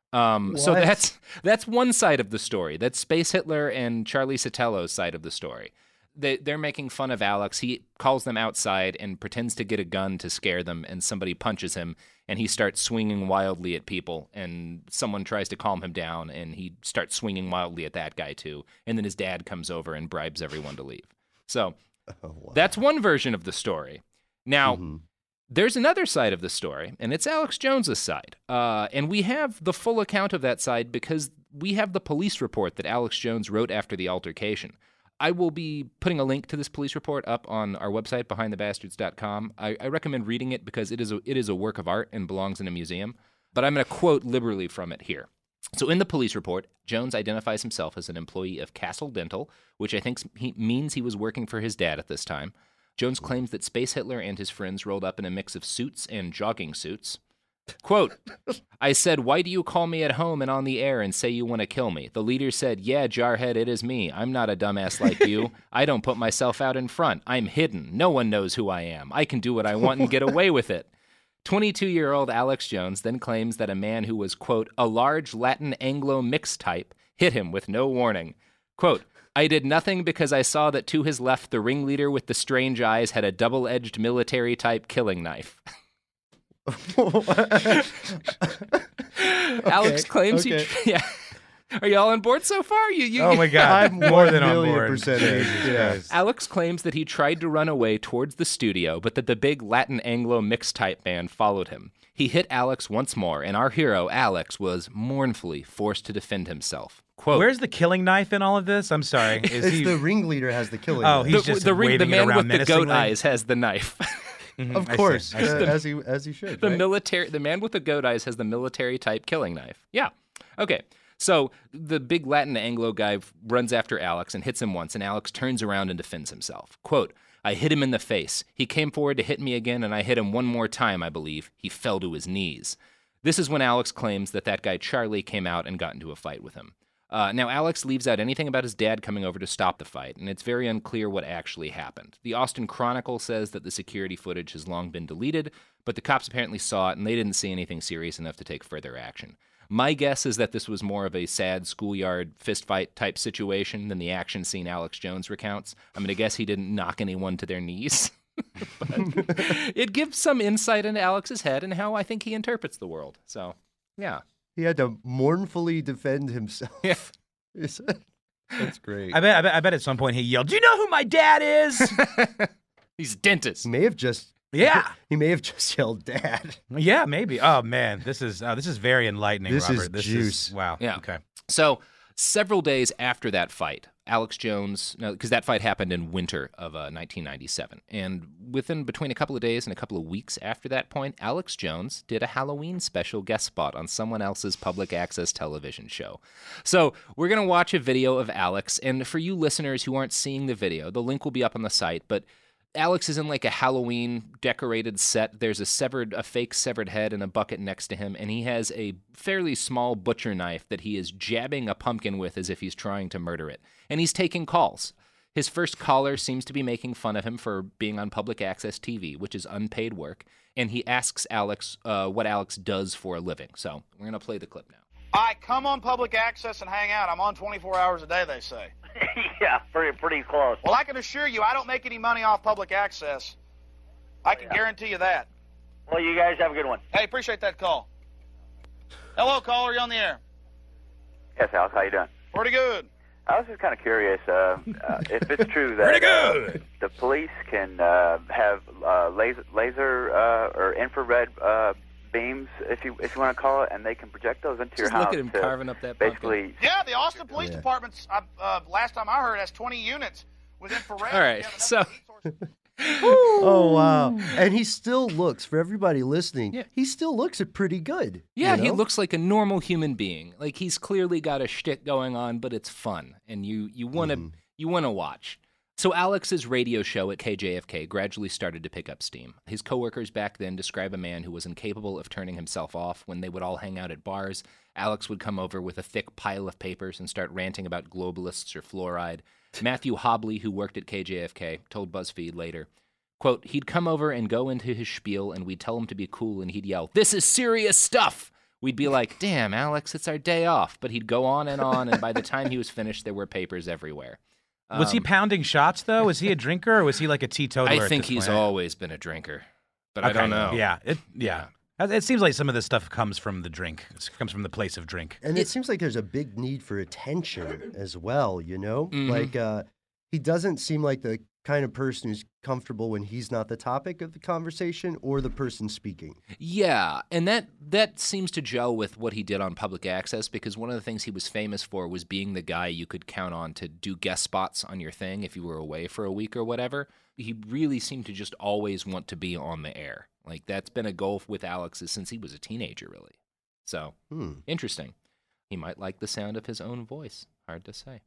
So that's one side of the story. That's Space Hitler and Charlie Sotelo's side of the story. They're making fun of Alex. He calls them outside and pretends to get a gun to scare them, and somebody punches him, and he starts swinging wildly at people, and someone tries to calm him down, and he starts swinging wildly at that guy too, and then his dad comes over and bribes everyone to leave. So that's one version of the story. Now, there's another side of the story, and it's Alex Jones's side. And we have the full account of that side because we have the police report that Alex Jones wrote after the altercation. I will be putting a link to this police report up on our website, behindthebastards.com. I recommend reading it because it is a work of art and belongs in a museum. But I'm going to quote liberally from it here. So in the police report, Jones identifies himself as an employee of Castle Dental, which I think means he was working for his dad at this time. Jones claims that Space Hitler and his friends rolled up in a mix of suits and jogging suits. Quote, I said, why do you call me at home and on the air and say you want to kill me? The leader said, yeah, Jarhead, it is me. I'm not a dumbass like you. I don't put myself out in front. I'm hidden. No one knows who I am. I can do what I want and get away with it. 22-year-old Alex Jones then claims that a man who was, quote, a large Latin Anglo mixed type hit him with no warning. Quote, I did nothing because I saw that to his left the ringleader with the strange eyes had a double-edged military-type killing knife. Alex claims he... Yeah. Are you all on board so far? Oh, my God. I'm more than on board. Yeah. Alex claims that he tried to run away towards the studio, but that the big Latin Anglo mixed type band followed him. He hit Alex once more, and our hero, Alex, was mournfully forced to defend himself. Quote, where's the killing knife in all of this? I'm sorry. The ringleader has the killing knife. Oh, he's just the waving man it around with the goat menacingly? eyes has the knife. Of course, I see. as he should. The right? the man with the goat eyes has the military type killing knife. Yeah. Okay. So the big Latin Anglo guy runs after Alex and hits him once, and Alex turns around and defends himself. Quote, I hit him in the face. He came forward to hit me again, and I hit him one more time, I believe. He fell to his knees. This is when Alex claims that guy Charlie came out and got into a fight with him. Now, Alex leaves out anything about his dad coming over to stop the fight, and it's very unclear what actually happened. The Austin Chronicle says that the security footage has long been deleted, but the cops apparently saw it, and they didn't see anything serious enough to take further action. My guess is that this was more of a sad schoolyard fistfight type situation than the action scene Alex Jones recounts. I'm going to guess he didn't knock anyone to their knees. But it gives some insight into Alex's head and how I think he interprets the world. So, yeah. He had to mournfully defend himself. Yeah. That's great. I bet at some point he yelled, "Do you know who my dad is?" He's a dentist. May have just Yeah. He may have just yelled "Dad." Yeah, maybe. Oh man, this is very enlightening, This Robert. is juice. Wow. Yeah. Okay. So several days after that fight, Alex Jones, because that fight happened in winter of 1997, and between a couple of days and a couple of weeks after that point, Alex Jones did a Halloween special guest spot on someone else's public access television show. So we're going to watch a video of Alex, and for you listeners who aren't seeing the video, the link will be up on the site, but Alex is in like a Halloween decorated set. There's a fake severed head in a bucket next to him, and he has a fairly small butcher knife that he is jabbing a pumpkin with as if he's trying to murder it. And he's taking calls. His first caller seems to be making fun of him for being on public access TV, which is unpaid work, and he asks Alex what Alex does for a living. So we're going to play the clip now. I come on public access and hang out. I'm on 24 hours a day, they say. Yeah, pretty close. Well, I can assure you I don't make any money off public access. I can guarantee you that. Well, you guys have a good one. Hey, appreciate that call. Hello, caller. You on the air? Yes, Alex, how you doing? Pretty good. I was just kind of curious if it's true that the police can have laser or infrared beams, if you want to call it, and they can project those into your house. Look at him carving up that basically. Yeah, the Austin Police Department, last time I heard, has 20 units with infrared. All right, so... Oh, wow. And he still looks, for everybody listening, he still looks pretty good. Yeah, you know? he looks like a normal human being. Like, he's clearly got a shtick going on, but it's fun, and you want to watch. So Alex's radio show at KJFK gradually started to pick up steam. His coworkers back then describe a man who was incapable of turning himself off. When they would all hang out at bars, Alex would come over with a thick pile of papers and start ranting about globalists or fluoride. Matthew Hobley, who worked at KJFK, told BuzzFeed later, quote, he'd come over and go into his spiel, and we'd tell him to be cool, and he'd yell, "This is serious stuff!" We'd be like, "Damn, Alex, it's our day off." But he'd go on, and by the time he was finished, there were papers everywhere. Was he pounding shots, though? Was he a drinker, or was he like a teetotaler? I think he's always been a drinker, but I don't know. Yeah, it seems like some of this stuff comes from the drink. It comes from the place of drink. And it seems like there's a big need for attention as well, you know? Mm-hmm. Like, he doesn't seem like the kind of person who's comfortable when he's not the topic of the conversation or the person speaking. Yeah, and that seems to gel with what he did on public access, because one of the things he was famous for was being the guy you could count on to do guest spots on your thing if you were away for a week or whatever. He really seemed to just always want to be on the air. Like, that's been a goal with Alex since he was a teenager, really. So, interesting. He might like the sound of his own voice. Hard to say.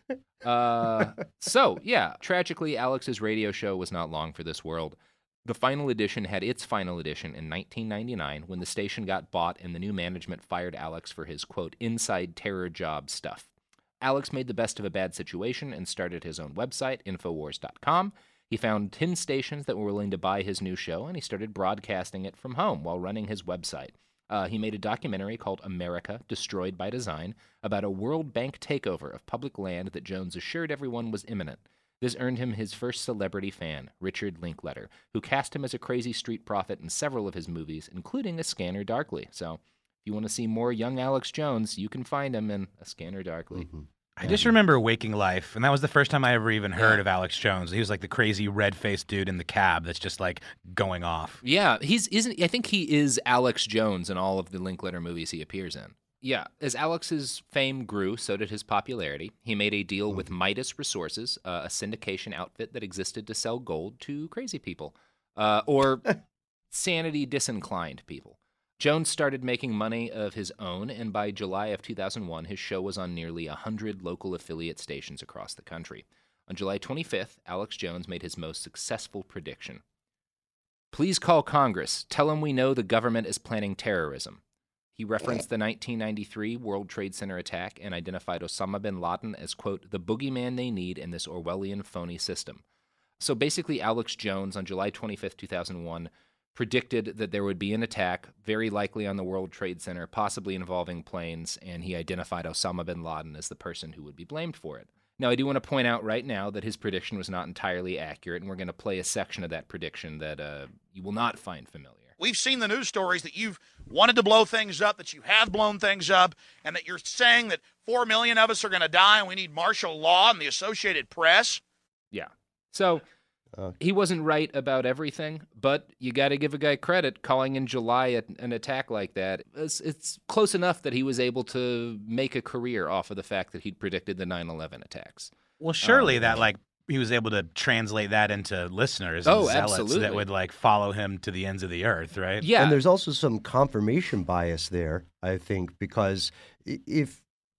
So, yeah, tragically, Alex's radio show was not long for this world. The final edition had its final edition in 1999 when the station got bought and the new management fired Alex for his, quote, inside terror job stuff. Alex made the best of a bad situation and started his own website, Infowars.com. He found 10 stations that were willing to buy his new show, and he started broadcasting it from home while running his website. He made a documentary called America, Destroyed by Design, about a World Bank takeover of public land that Jones assured everyone was imminent. This earned him his first celebrity fan, Richard Linklater, who cast him as a crazy street prophet in several of his movies, including A Scanner Darkly. So, if you want to see more young Alex Jones, you can find him in A Scanner Darkly. Mm-hmm. I just remember Waking Life, and that was the first time I ever even heard of Alex Jones. He was like the crazy red-faced dude in the cab that's just like going off. Yeah, I think he is Alex Jones in all of the Linklater movies he appears in. Yeah, as Alex's fame grew, so did his popularity. He made a deal with Midas Resources, a syndication outfit that existed to sell gold to crazy people, or sanity disinclined people. Jones started making money of his own, and by July of 2001, his show was on nearly 100 local affiliate stations across the country. On July 25th, Alex Jones made his most successful prediction. "Please call Congress. Tell them we know the government is planning terrorism." He referenced the 1993 World Trade Center attack and identified Osama bin Laden as, quote, the boogeyman they need in this Orwellian phony system. So basically, Alex Jones, on July 25th, 2001, predicted that there would be an attack, very likely on the World Trade Center, possibly involving planes, and he identified Osama bin Laden as the person who would be blamed for it. Now, I do want to point out right now that his prediction was not entirely accurate, and we're going to play a section of that prediction that you will not find familiar. We've seen the news stories that you've wanted to blow things up, that you have blown things up, and that you're saying that 4 million of us are going to die and we need martial law and the Associated Press. Yeah. So He wasn't right about everything, but you got to give a guy credit. Calling in July an attack like that, it's close enough that he was able to make a career off of the fact that he'd predicted the 9/11 attacks. Well, surely that he was able to translate that into listeners and zealots absolutely. that would follow him to the ends of the earth, right? Yeah. And there's also some confirmation bias there, I think, because if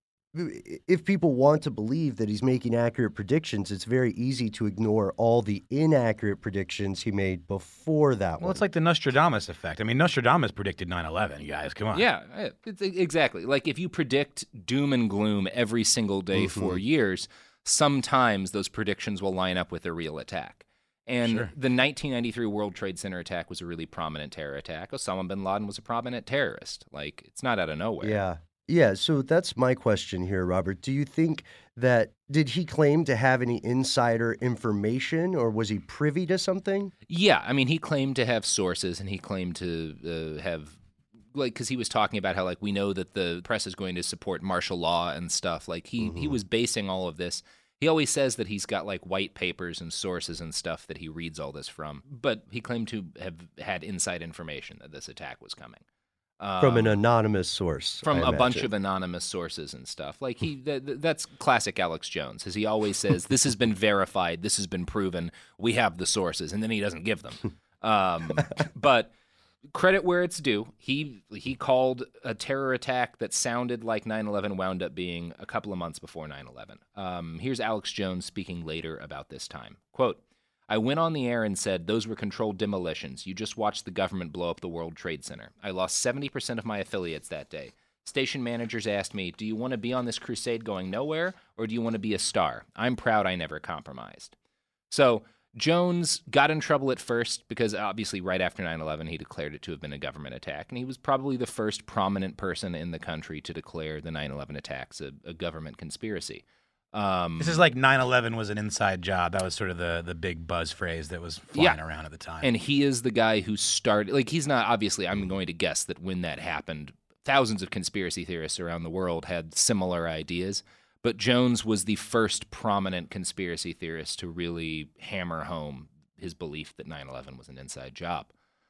people want to believe that he's making accurate predictions, it's very easy to ignore all the inaccurate predictions he made before that Well, it's like the Nostradamus effect. I mean, Nostradamus predicted 9/11, you guys. Come on. Yeah, exactly. Like if you predict doom and gloom every single day for years, sometimes those predictions will line up with a real attack. And the 1993 World Trade Center attack was a really prominent terror attack. Osama bin Laden was a prominent terrorist. Like, it's not out of nowhere. Yeah. Yeah, so that's my question here, Robert. Do you think did he claim to have any insider information, or was he privy to something? Yeah, I mean, he claimed to have sources, and he claimed to have, because he was talking about how, we know that the press is going to support martial law and stuff. Like, he was basing all of this. He always says that he's got, white papers and sources and stuff that he reads all this from. But he claimed to have had inside information that this attack was coming. From an anonymous source. From I a bunch imagine. of anonymous sources and stuff. Like that's classic Alex Jones, as he always says, this has been verified, this has been proven, we have the sources, and then he doesn't give them. But credit where it's due. He called a terror attack that sounded like 9/11 wound up being a couple of months before 9/11. Here's Alex Jones speaking later about this time. Quote, I went on the air and said those were controlled demolitions. You just watched the government blow up the World Trade Center. I lost 70% of my affiliates that day. Station managers asked me, do you want to be on this crusade going nowhere, or do you want to be a star? I'm proud I never compromised. So Jones got in trouble at first because obviously right after 9/11 he declared it to have been a government attack, and he was probably the first prominent person in the country to declare the 9/11 attacks a government conspiracy. This is like 9/11 was an inside job. That was sort of the big buzz phrase that was flying around at the time. And he is the guy who started, he's not, obviously, I'm going to guess that when that happened, thousands of conspiracy theorists around the world had similar ideas, but Jones was the first prominent conspiracy theorist to really hammer home his belief that 9/11 was an inside job.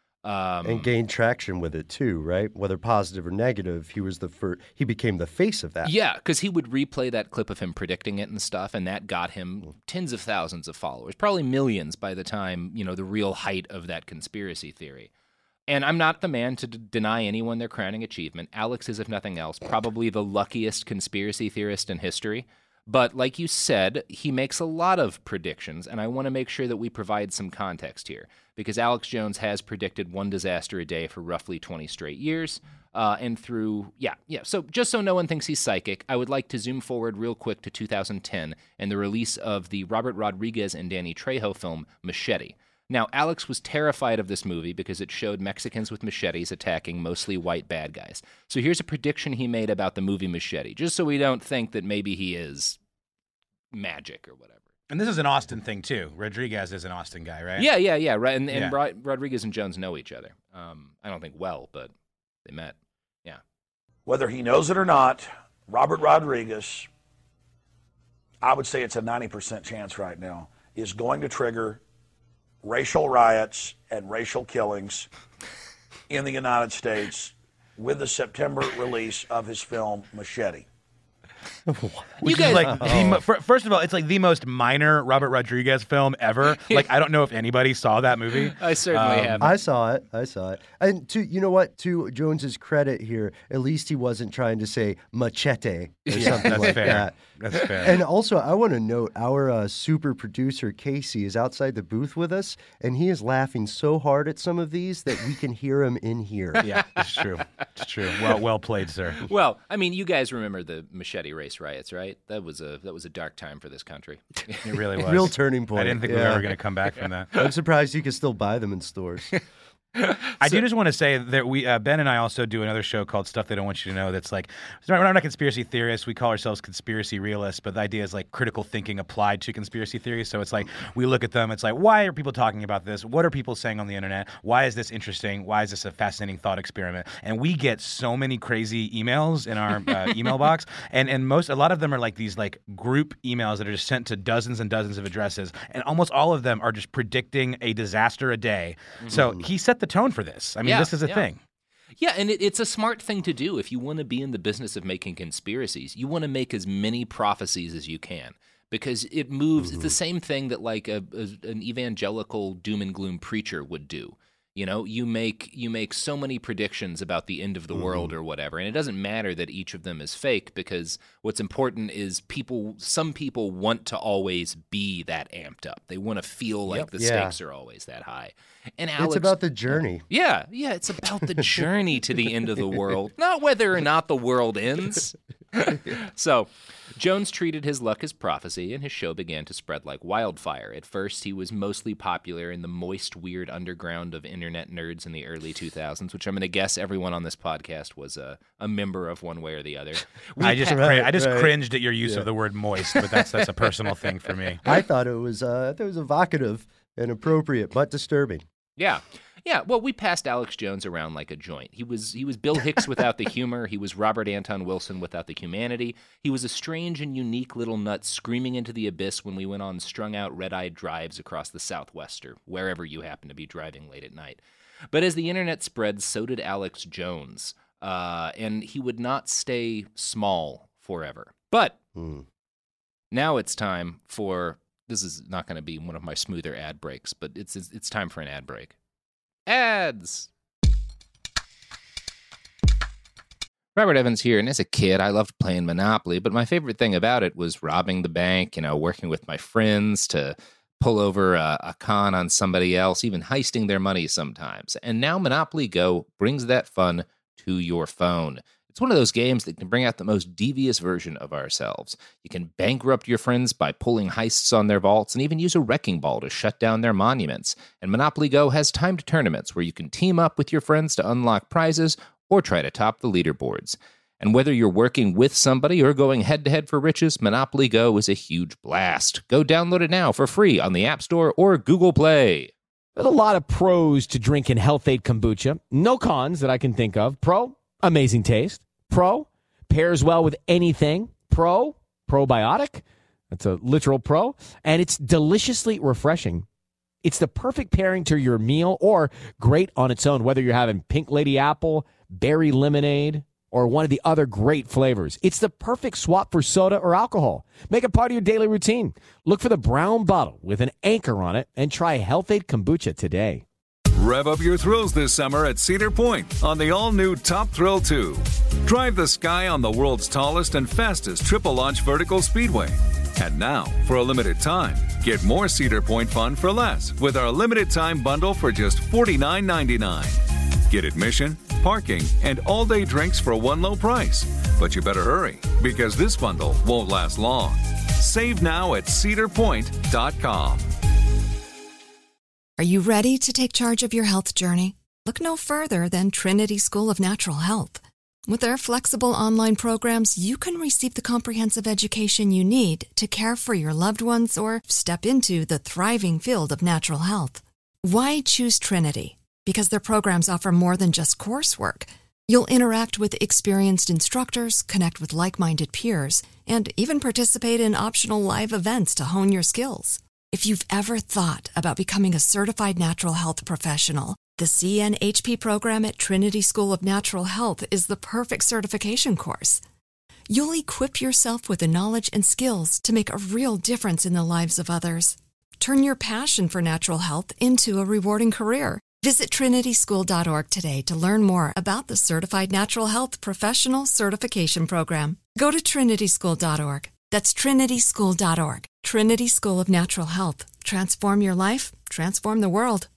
And gained traction with it too, right? Whether positive or negative, he became the face of that. Yeah, because he would replay that clip of him predicting it and stuff, and that got him tens of thousands of followers, probably millions by the time, the real height of that conspiracy theory. And I'm not the man to deny anyone their crowning achievement. Alex is, if nothing else, probably the luckiest conspiracy theorist in history. But like you said, he makes a lot of predictions, and I want to make sure that we provide some context here, because Alex Jones has predicted one disaster a day for roughly 20 straight years, and through, so just so no one thinks he's psychic, I would like to zoom forward real quick to 2010 and the release of the Robert Rodriguez and Danny Trejo film, Machete. Now, Alex was terrified of this movie because it showed Mexicans with machetes attacking mostly white bad guys. So here's a prediction he made about the movie Machete, just so we don't think that maybe he is magic or whatever. And this is an Austin thing, too. Rodriguez is an Austin guy, right? Yeah. Right. And Rodriguez and Jones know each other. I don't think well, but they met. Yeah. Whether he knows it or not, Robert Rodriguez, I would say it's a 90% chance right now, is going to trigger racial riots and racial killings in the United States with the September release of his film Machete. Which is like first of all, it's like the most minor Robert Rodriguez film ever. Like, I don't know if anybody saw that movie. I certainly have. I saw it. And to Jones's credit here, at least he wasn't trying to say machete or something like that. That's fair. And also, I want to note our super producer Casey is outside the booth with us, and he is laughing so hard at some of these that we can hear him in here. Yeah, it's true. It's true. Well played, sir. Well, I mean, you guys remember the Machete race riots, right? That was a dark time for this country. It really was. Real turning point. I didn't think we were ever going to come back from that. I'm surprised you can still buy them in stores. I do just want to say that we Ben and I also do another show called Stuff They Don't Want You to Know. That's like, we're not conspiracy theorists. We call ourselves conspiracy realists, but the idea is like critical thinking applied to conspiracy theories. So it's like we look at them. It's like, why are people talking about this? What are people saying on the internet? Why is this interesting? Why is this a fascinating thought experiment? And we get so many crazy emails in our email box, and a lot of them are like these like group emails that are just sent to dozens and dozens of addresses, and almost all of them are just predicting a disaster a day. So he set the tone for this. I mean, this is a thing. Yeah, and it's a smart thing to do if you want to be in the business of making conspiracies. You want to make as many prophecies as you can because it moves. It's the same thing that like an evangelical doom and gloom preacher would do. You know, you make so many predictions about the end of the world or whatever, and it doesn't matter that each of them is fake because what's important is some people want to always be that amped up. They want to feel like the stakes are always that high. And Alex, it's about the journey. Yeah, it's about the journey to the end of the world, not whether or not the world ends. So, Jones treated his luck as prophecy, and his show began to spread like wildfire. At first, he was mostly popular in the moist, weird underground of internet nerds in the early 2000s, which I'm going to guess everyone on this podcast was a member of one way or the other. I just cringed at your use of the word moist, but that's a personal thing for me. I thought it was evocative and appropriate, but disturbing. Yeah. Well, we passed Alex Jones around like a joint. He was Bill Hicks without the humor. He was Robert Anton Wilson without the humanity. He was a strange and unique little nut screaming into the abyss when we went on strung-out red-eyed drives across the Southwest or wherever you happen to be driving late at night. But as the internet spread, so did Alex Jones, and he would not stay small forever. But now it's time for. This is not going to be one of my smoother ad breaks, but it's time for an ad break. Ads! Robert Evans here, and as a kid, I loved playing Monopoly, but my favorite thing about it was robbing the bank, working with my friends to pull over a con on somebody else, even heisting their money sometimes. And now Monopoly Go brings that fun to your phone. It's one of those games that can bring out the most devious version of ourselves. You can bankrupt your friends by pulling heists on their vaults and even use a wrecking ball to shut down their monuments. And Monopoly Go has timed tournaments where you can team up with your friends to unlock prizes or try to top the leaderboards. And whether you're working with somebody or going head-to-head for riches, Monopoly Go is a huge blast. Go download it now for free on the App Store or Google Play. There's a lot of pros to drinking Health Aid kombucha. No cons that I can think of. Pro, amazing taste. Pro, pairs well with anything. Pro, probiotic. That's a literal pro. And it's deliciously refreshing. It's the perfect pairing to your meal or great on its own, whether you're having pink lady apple, berry lemonade, or one of the other great flavors. It's the perfect swap for soda or alcohol. Make it part of your daily routine. Look for the brown bottle with an anchor on it and try Health Aid Kombucha today. Rev up your thrills this summer at Cedar Point on the all-new Top Thrill 2. Drive the sky on the world's tallest and fastest triple-launch vertical speedway. And now, for a limited time, get more Cedar Point fun for less with our limited-time bundle for just $49.99. Get admission, parking, and all-day drinks for one low price. But you better hurry, because this bundle won't last long. Save now at cedarpoint.com. Are you ready to take charge of your health journey? Look no further than Trinity School of Natural Health. With their flexible online programs, you can receive the comprehensive education you need to care for your loved ones or step into the thriving field of natural health. Why choose Trinity? Because their programs offer more than just coursework. You'll interact with experienced instructors, connect with like-minded peers, and even participate in optional live events to hone your skills. If you've ever thought about becoming a certified natural health professional, the CNHP program at Trinity School of Natural Health is the perfect certification course. You'll equip yourself with the knowledge and skills to make a real difference in the lives of others. Turn your passion for natural health into a rewarding career. Visit trinityschool.org today to learn more about the Certified Natural Health Professional Certification Program. Go to trinityschool.org. That's trinityschool.org. Trinity School of Natural Health. Transform your life, transform the world.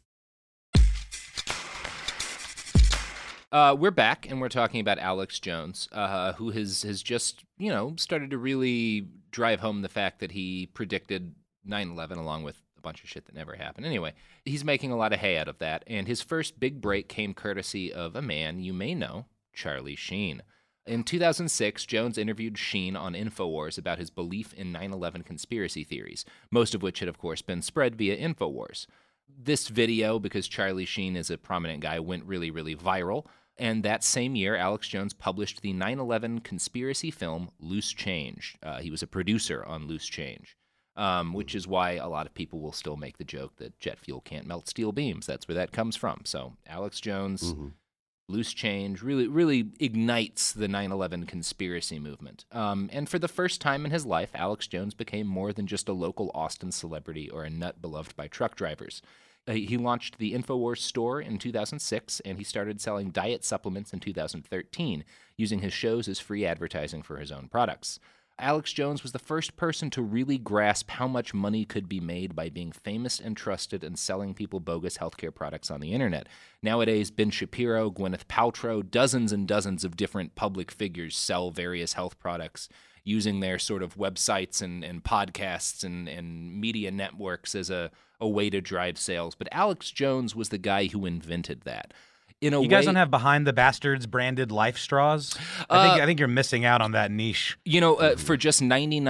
We're back, and we're talking about Alex Jones, who has just, started to really drive home the fact that he predicted 9/11 along with a bunch of shit that never happened. Anyway, he's making a lot of hay out of that, and his first big break came courtesy of a man you may know, Charlie Sheen. In 2006, Jones interviewed Sheen on InfoWars about his belief in 9/11 conspiracy theories, most of which had, of course, been spread via InfoWars. This video, because Charlie Sheen is a prominent guy, went really, really viral. And that same year, Alex Jones published the 9/11 conspiracy film Loose Change. He was a producer on Loose Change, which is why a lot of people will still make the joke that jet fuel can't melt steel beams. That's where that comes from. So Alex Jones, Loose Change, really, really ignites the 9/11 conspiracy movement. And for the first time in his life, Alex Jones became more than just a local Austin celebrity or a nut beloved by truck drivers. He launched the InfoWars store in 2006, and he started selling diet supplements in 2013, using his shows as free advertising for his own products. Alex Jones was the first person to really grasp how much money could be made by being famous and trusted and selling people bogus healthcare products on the internet. Nowadays, Ben Shapiro, Gwyneth Paltrow, dozens and dozens of different public figures sell various health products using their sort of websites and podcasts and media networks as a way to drive sales. But Alex Jones was the guy who invented that. You guys don't have Behind the Bastards branded life straws? I think you're missing out on that niche. For just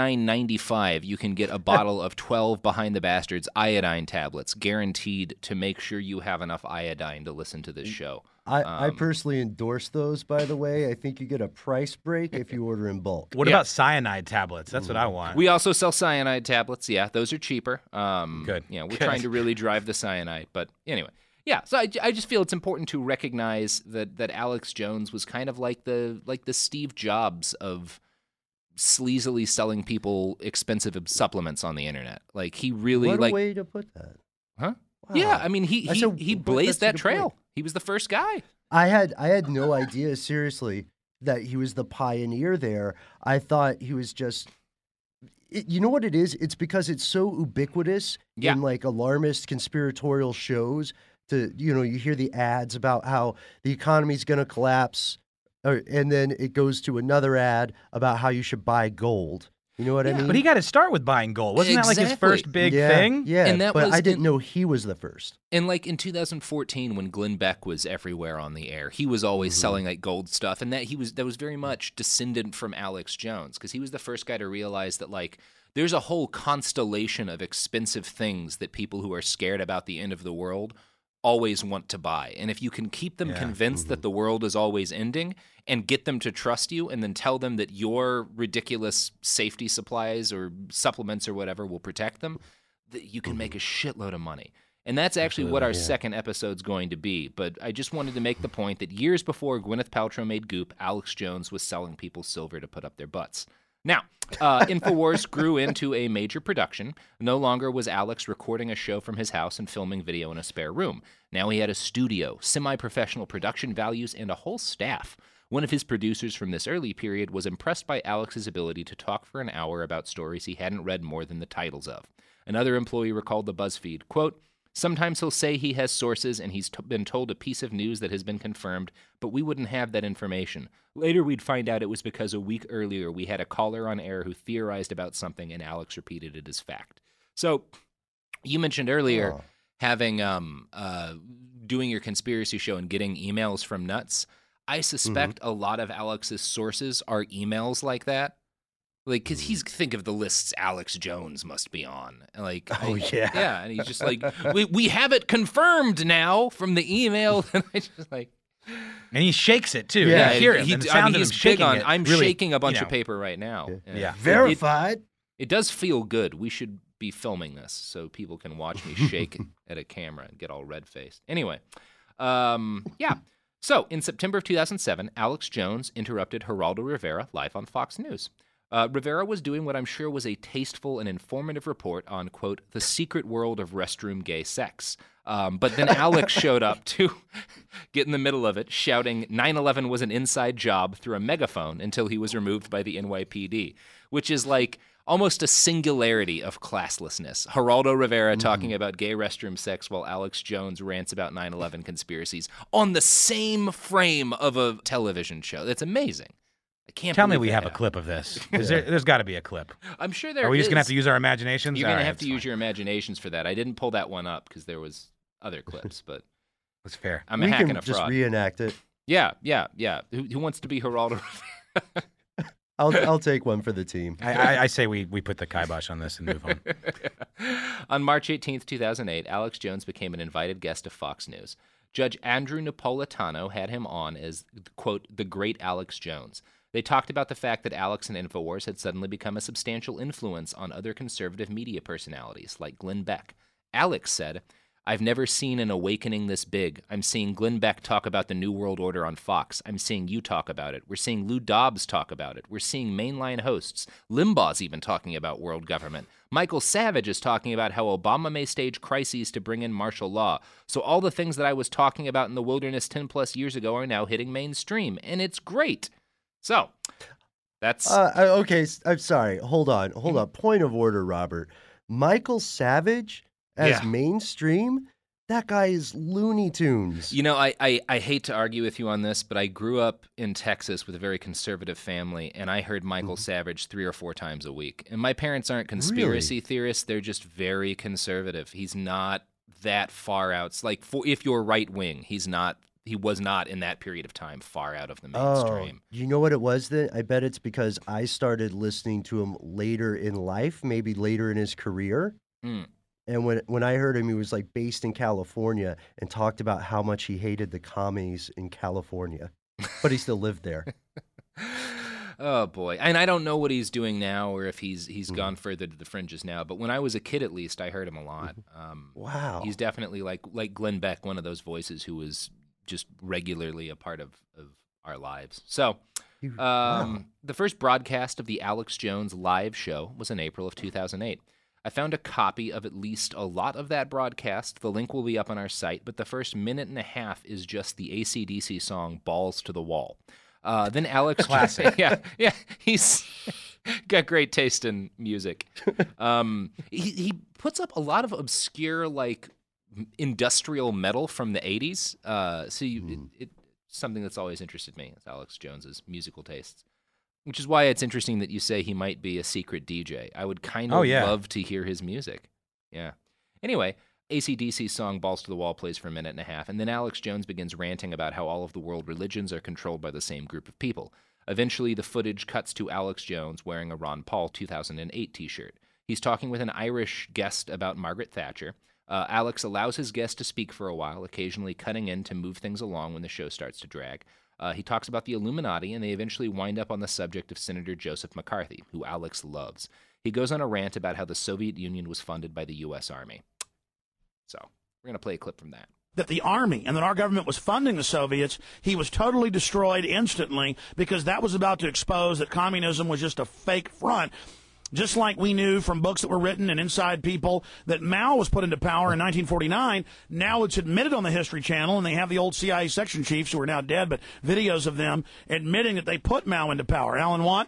$99.95, you can get a bottle of 12 Behind the Bastards iodine tablets, guaranteed to make sure you have enough iodine to listen to this show. I personally endorse those, by the way. I think you get a price break if you order in bulk. What about cyanide tablets? That's what I want. We also sell cyanide tablets. Yeah, those are cheaper. Good. Yeah, we're trying to really drive the cyanide. But anyway, yeah. So I just feel it's important to recognize that Alex Jones was kind of like the Steve Jobs of sleazily selling people expensive supplements on the internet. Like he really What a way to put that. Huh? Wow. Yeah, I mean he blazed that trail. He was the first guy. I had no idea, seriously, that he was the pioneer there. I thought he was just... You know what it is? It's because it's so ubiquitous in like alarmist conspiratorial shows. You hear the ads about how the economy's going to collapse, and then it goes to another ad about how you should buy gold. You know what I mean? But he got to start with buying gold. Wasn't that like his first big thing? Yeah, and but I didn't know he was the first. And like in 2014, when Glenn Beck was everywhere on the air, he was always selling like gold stuff, and that was very much descendant from Alex Jones, because he was the first guy to realize that like there's a whole constellation of expensive things that people who are scared about the end of the world always want to buy. And if you can keep them convinced that the world is always ending and get them to trust you and then tell them that your ridiculous safety supplies or supplements or whatever will protect them, that you can make a shitload of money. And that's actually what our second episode's going to be. But I just wanted to make the point that years before Gwyneth Paltrow made Goop, Alex Jones was selling people silver to put up their butts. Now, InfoWars grew into a major production. No longer was Alex recording a show from his house and filming video in a spare room. Now he had a studio, semi-professional production values, and a whole staff. One of his producers from this early period was impressed by Alex's ability to talk for an hour about stories he hadn't read more than the titles of. Another employee recalled the BuzzFeed, quote, "Sometimes he'll say he has sources and he's been told a piece of news that has been confirmed, but we wouldn't have that information. Later we'd find out it was because a week earlier we had a caller on air who theorized about something and Alex repeated it as fact." So you mentioned earlier having doing your conspiracy show and getting emails from nuts. I suspect a lot of Alex's sources are emails like that. Like, because think of the lists Alex Jones must be on. Like, yeah, and he's just like, we have it confirmed now from the email, and I just like, and he shakes it too. Yeah, you hear him. He's shaking it. I'm really, shaking a bunch of paper right now. Yeah. Verified. It does feel good. We should be filming this so people can watch me shake at a camera and get all red faced. Anyway, yeah. So in September of 2007, Alex Jones interrupted Geraldo Rivera live on Fox News. Rivera was doing what I'm sure was a tasteful and informative report on, quote, the secret world of restroom gay sex. But then Alex showed up to get in the middle of it, shouting 9/11 was an inside job through a megaphone until he was removed by the NYPD, which is like almost a singularity of classlessness. Geraldo Rivera talking about gay restroom sex while Alex Jones rants about 9/11 conspiracies on the same frame of a television show. That's amazing. I can't Tell me believe we that have a happened. clip of this. There's got to be a clip. I'm sure there is. Are we just going to have to use our imaginations? You're going All to right, have to that's use fine. your imaginations for that. I didn't pull that one up because there was other clips, but That's fair. I'm a We hack can and a just fraud. reenact it. Yeah. Who wants to be Geraldo? I'll take one for the team. I say we put the kibosh on this and move on. On March 18th, 2008, Alex Jones became an invited guest of Fox News. Judge Andrew Napolitano had him on as, quote, the great Alex Jones. They talked about the fact that Alex and InfoWars had suddenly become a substantial influence on other conservative media personalities, like Glenn Beck. Alex said, I've never seen an awakening this big. I'm seeing Glenn Beck talk about the New World Order on Fox. I'm seeing you talk about it. We're seeing Lou Dobbs talk about it. We're seeing mainline hosts. Limbaugh's even talking about world government. Michael Savage is talking about how Obama may stage crises to bring in martial law. So all the things that I was talking about in the wilderness 10 plus years ago are now hitting mainstream, and it's great. So that's okay. I'm sorry. Hold on. Point of order, Robert. Michael Savage as mainstream? That guy is Looney Tunes. You know, I hate to argue with you on this, but I grew up in Texas with a very conservative family, and I heard Michael Savage 3 or 4 times a week. And my parents aren't conspiracy theorists. They're just very conservative. He's not that far out. It's like, if you're right wing, he was not in that period of time far out of the mainstream. You know what it was then? I bet it's because I started listening to him later in life, maybe later in his career. And when I heard him, he was like based in California and talked about how much he hated the commies in California, but he still lived there. Oh boy. And I don't know what he's doing now or if he's gone further to the fringes now, but when I was a kid at least, I heard him a lot. Wow. He's definitely like Glenn Beck, one of those voices who was just regularly a part of our lives. So the first broadcast of the Alex Jones live show was in April of 2008. I found a copy of at least a lot of that broadcast. The link will be up on our site, but the first minute and a half is just the AC/DC song Balls to the Wall. Then Alex... Classic. Yeah, he's got great taste in music. He puts up a lot of obscure, like, industrial metal from the 80s. It's something that's always interested me, is Alex Jones's musical tastes. Which is why it's interesting that you say he might be a secret DJ. I would kind of love to hear his music. Yeah. Anyway, AC/DC's song Balls to the Wall plays for a minute and a half, and then Alex Jones begins ranting about how all of the world religions are controlled by the same group of people. Eventually, the footage cuts to Alex Jones wearing a Ron Paul 2008 t-shirt. He's talking with an Irish guest about Margaret Thatcher. Alex allows his guest to speak for a while, occasionally cutting in to move things along when the show starts to drag. He talks about the Illuminati, and they eventually wind up on the subject of Senator Joseph McCarthy, who Alex loves. He goes on a rant about how the Soviet Union was funded by the U.S. Army. So, we're going to play a clip from that. That the Army and that our government was funding the Soviets, he was totally destroyed instantly because that was about to expose that communism was just a fake front. Just like we knew from books that were written and inside people that Mao was put into power in 1949, now it's admitted on the History Channel, and they have the old CIA section chiefs who are now dead, but videos of them admitting that they put Mao into power. Alan Watt?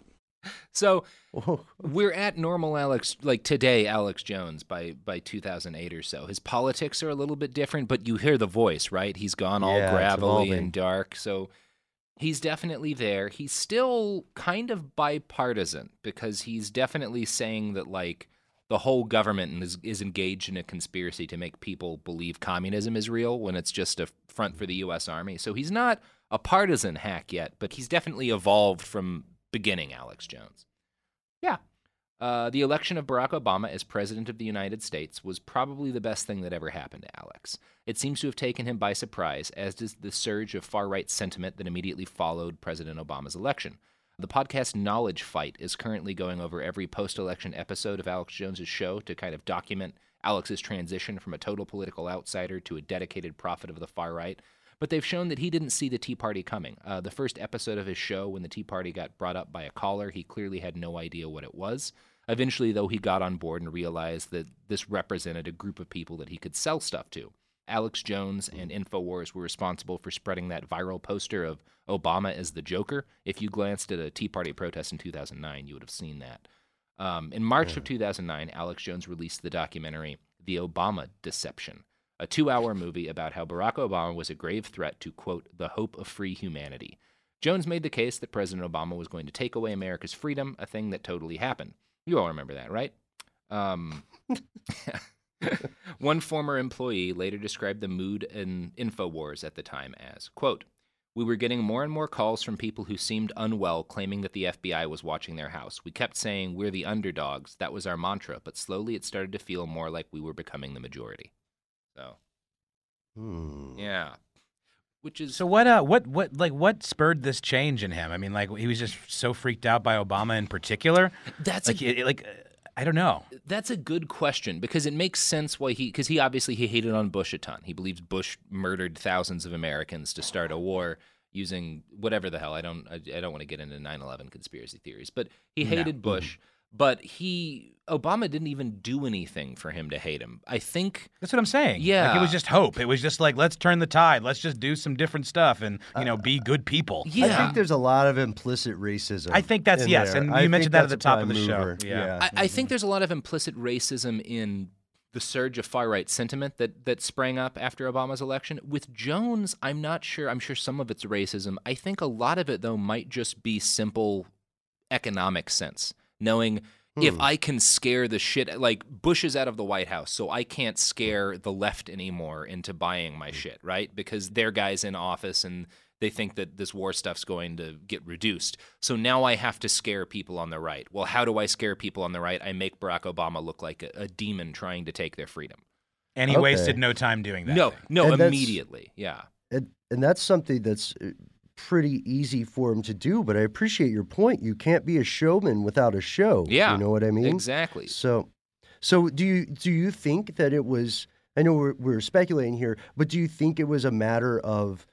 So we're at normal Alex, like today, Alex Jones by 2008 or so. His politics are a little bit different, but you hear the voice, right? He's gone all gravelly and dark, so... He's definitely there. He's still kind of bipartisan because he's definitely saying that, like, the whole government is engaged in a conspiracy to make people believe communism is real when it's just a front for the U.S. Army. So he's not a partisan hack yet, but he's definitely evolved from beginning Alex Jones. Yeah. The election of Barack Obama as president of the United States was probably the best thing that ever happened to Alex. It seems to have taken him by surprise, as does the surge of far-right sentiment that immediately followed President Obama's election. The podcast Knowledge Fight is currently going over every post-election episode of Alex Jones's show to kind of document Alex's transition from a total political outsider to a dedicated prophet of the far right. But they've shown that he didn't see the Tea Party coming. The first episode of his show, when the Tea Party got brought up by a caller, he clearly had no idea what it was. Eventually, though, he got on board and realized that this represented a group of people that he could sell stuff to. Alex Jones and InfoWars were responsible for spreading that viral poster of Obama as the Joker. If you glanced at a Tea Party protest in 2009, you would have seen that. In March of 2009, Alex Jones released the documentary The Obama Deception, a 2-hour movie about how Barack Obama was a grave threat to, quote, the hope of free humanity. Jones made the case that President Obama was going to take away America's freedom, a thing that totally happened. You all remember that, right? One former employee later described the mood in InfoWars at the time as, quote, "We were getting more and more calls from people who seemed unwell, claiming that the FBI was watching their house. We kept saying, we're the underdogs. That was our mantra, but slowly it started to feel more like we were becoming the majority." So, yeah. Which is so. What spurred this change in him? I mean, like he was just so freaked out by Obama in particular. That's I don't know. That's a good question because it makes sense why he obviously hated on Bush a ton. He believes Bush murdered thousands of Americans to start a war using whatever the hell. I don't want to get into 9/11 conspiracy theories, but he hated Bush. But Obama didn't even do anything for him to hate him. I think that's what I'm saying. Yeah, like, it was just hope. It was just like, let's turn the tide. Let's just do some different stuff and be good people. Yeah. I think there's a lot of implicit racism. I think that's there. and you mentioned that at the top of the show. Yeah, I think there's a lot of implicit racism in the surge of far-right sentiment that sprang up after Obama's election. With Jones, I'm not sure. I'm sure some of it's racism. I think a lot of it, though, might just be simple economic sense. Knowing if I can scare the shit, like Bush is out of the White House, so I can't scare the left anymore into buying my shit, right? Because their guy's in office and they think that this war stuff's going to get reduced. So now I have to scare people on the right. Well, how do I scare people on the right? I make Barack Obama look like a demon trying to take their freedom. And he wasted no time doing that. No, immediately. Yeah. And that's something that's pretty easy for him to do, but I appreciate your point. You can't be a showman without a show. Yeah, you know what I mean? Exactly. So do you think that it was, I know we're speculating here, but do you think it was a matter of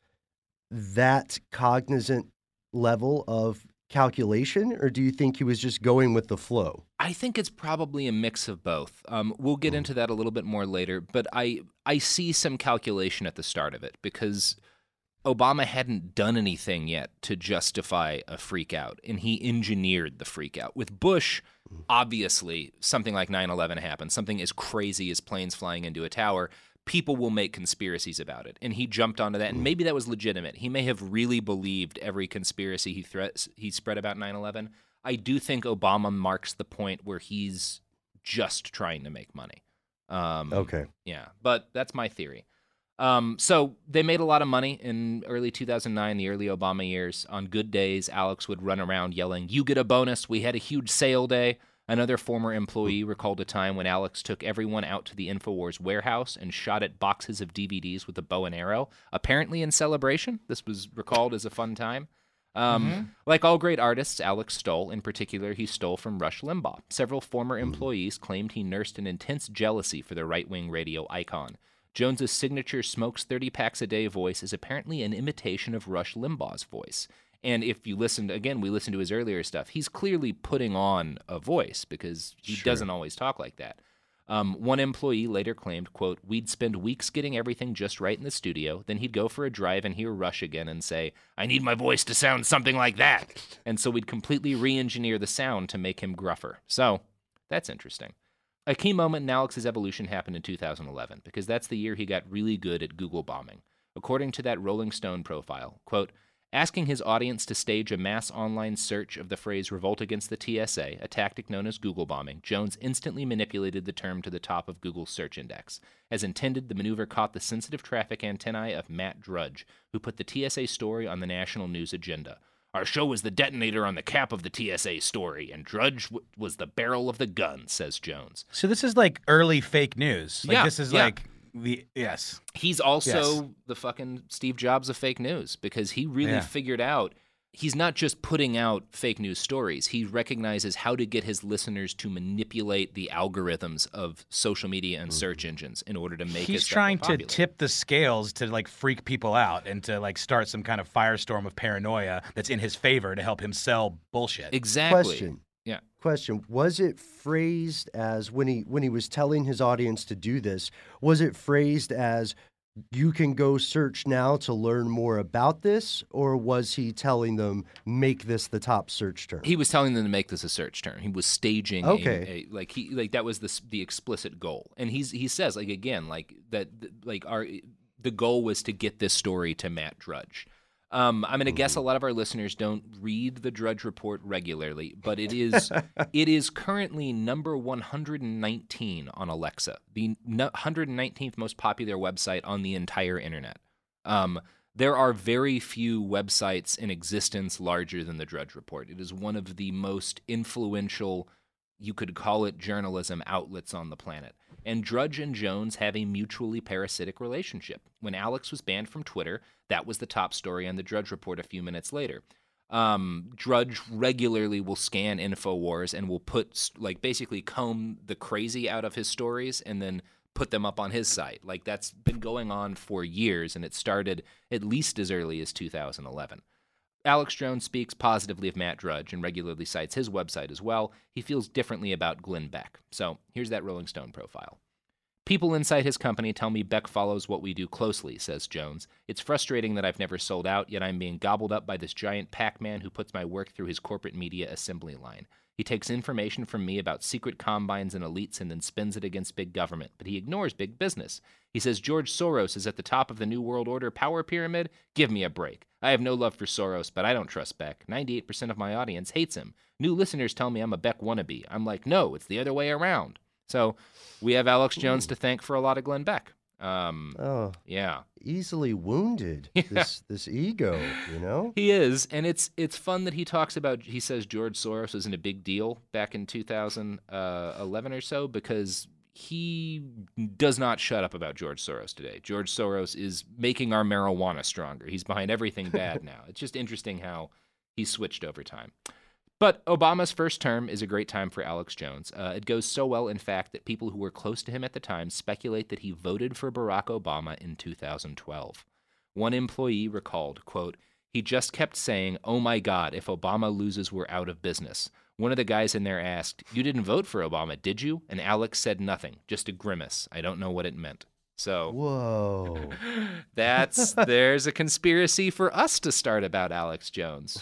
that cognizant level of calculation, or do you think he was just going with the flow? I think it's probably a mix of both. We'll get into that a little bit more later, but I see some calculation at the start of it because Obama hadn't done anything yet to justify a freak out, and he engineered the freak out. With Bush, obviously, something like 9/11 happened, something as crazy as planes flying into a tower. People will make conspiracies about it, and he jumped onto that, and maybe that was legitimate. He may have really believed every conspiracy he spread about 9/11. I do think Obama marks the point where he's just trying to make money. Okay. Yeah, but that's my theory. So they made a lot of money in early 2009, the early Obama years. On good days, Alex would run around yelling, "You get a bonus. We had a huge sale day." Another former employee recalled a time when Alex took everyone out to the InfoWars warehouse and shot at boxes of DVDs with a bow and arrow, apparently in celebration. This was recalled as a fun time. Like all great artists, Alex stole. In particular, he stole from Rush Limbaugh. Several former employees claimed he nursed an intense jealousy for the right-wing radio icon. Jones's signature smokes 30 packs a day voice is apparently an imitation of Rush Limbaugh's voice. And if you listened, again, we listened to his earlier stuff, he's clearly putting on a voice because he doesn't always talk like that. One employee later claimed, quote, "We'd spend weeks getting everything just right in the studio, then he'd go for a drive and hear Rush again and say, 'I need my voice to sound something like that.' And so we'd completely re-engineer the sound to make him gruffer." So that's interesting. A key moment in Alex's evolution happened in 2011, because that's the year he got really good at Google bombing. According to that Rolling Stone profile, quote, "Asking his audience to stage a mass online search of the phrase revolt against the TSA, a tactic known as Google bombing, Jones instantly manipulated the term to the top of Google's search index. As intended, the maneuver caught the sensitive traffic antennae of Matt Drudge, who put the TSA story on the national news agenda. Our show was the detonator on the cap of the TSA story, and Drudge was the barrel of the gun," says Jones. So this is like early fake news. Like this is like yes. He's also the fucking Steve Jobs of fake news, because he really figured out he's not just putting out fake news stories. He recognizes how to get his listeners to manipulate the algorithms of social media and search engines in order to make He's trying to tip the scales to like freak people out and to like start some kind of firestorm of paranoia that's in his favor to help him sell bullshit. Exactly. Question. Was it phrased as, when he was telling his audience to do this, was it phrased as, "You can go search now to learn more about this," or was he telling them, "Make this the top search term"? He was telling them to make this a search term. He was staging that was the explicit goal. And he says, like, again, like that, like the goal was to get this story to Matt Drudge. I'm going to guess a lot of our listeners don't read the Drudge Report regularly, but it is currently number 119 on Alexa, the 119th most popular website on the entire internet. There are very few websites in existence larger than the Drudge Report. It is one of the most influential, you could call it journalism, outlets on the planet. And Drudge and Jones have a mutually parasitic relationship. When Alex was banned from Twitter, that was the top story on the Drudge Report a few minutes later. Drudge regularly will scan InfoWars and will put, basically comb the crazy out of his stories and then put them up on his site. That's been going on for years, and it started at least as early as 2011. Alex Jones speaks positively of Matt Drudge and regularly cites his website as well. He feels differently about Glenn Beck. So here's that Rolling Stone profile. People inside his company tell me Beck follows what we do closely, says Jones. It's frustrating that I've never sold out, yet I'm being gobbled up by this giant Pac-Man who puts my work through his corporate media assembly line. He takes information from me about secret combines and elites and then spins it against big government, but he ignores big business. He says George Soros is at the top of the New World Order power pyramid? Give me a break. I have no love for Soros, but I don't trust Beck. 98% of my audience hates him. New listeners tell me I'm a Beck wannabe. I'm like, no, it's the other way around. So we have Alex Jones to thank for a lot of Glenn Beck. Yeah. Easily wounded, this ego, you know? He is, and it's fun that he talks about, he says George Soros wasn't a big deal back in 2011 or so, because he does not shut up about George Soros today. George Soros is making our marijuana stronger. He's behind everything bad now. It's just interesting how he switched over time. But Obama's first term is a great time for Alex Jones. It goes so well, in fact, that people who were close to him at the time speculate that he voted for Barack Obama in 2012. One employee recalled, quote, he just kept saying, oh my God, if Obama loses, we're out of business. One of the guys in there asked, you didn't vote for Obama, did you? And Alex said nothing, just a grimace. I don't know what it meant. So, whoa, there's a conspiracy for us to start about Alex Jones.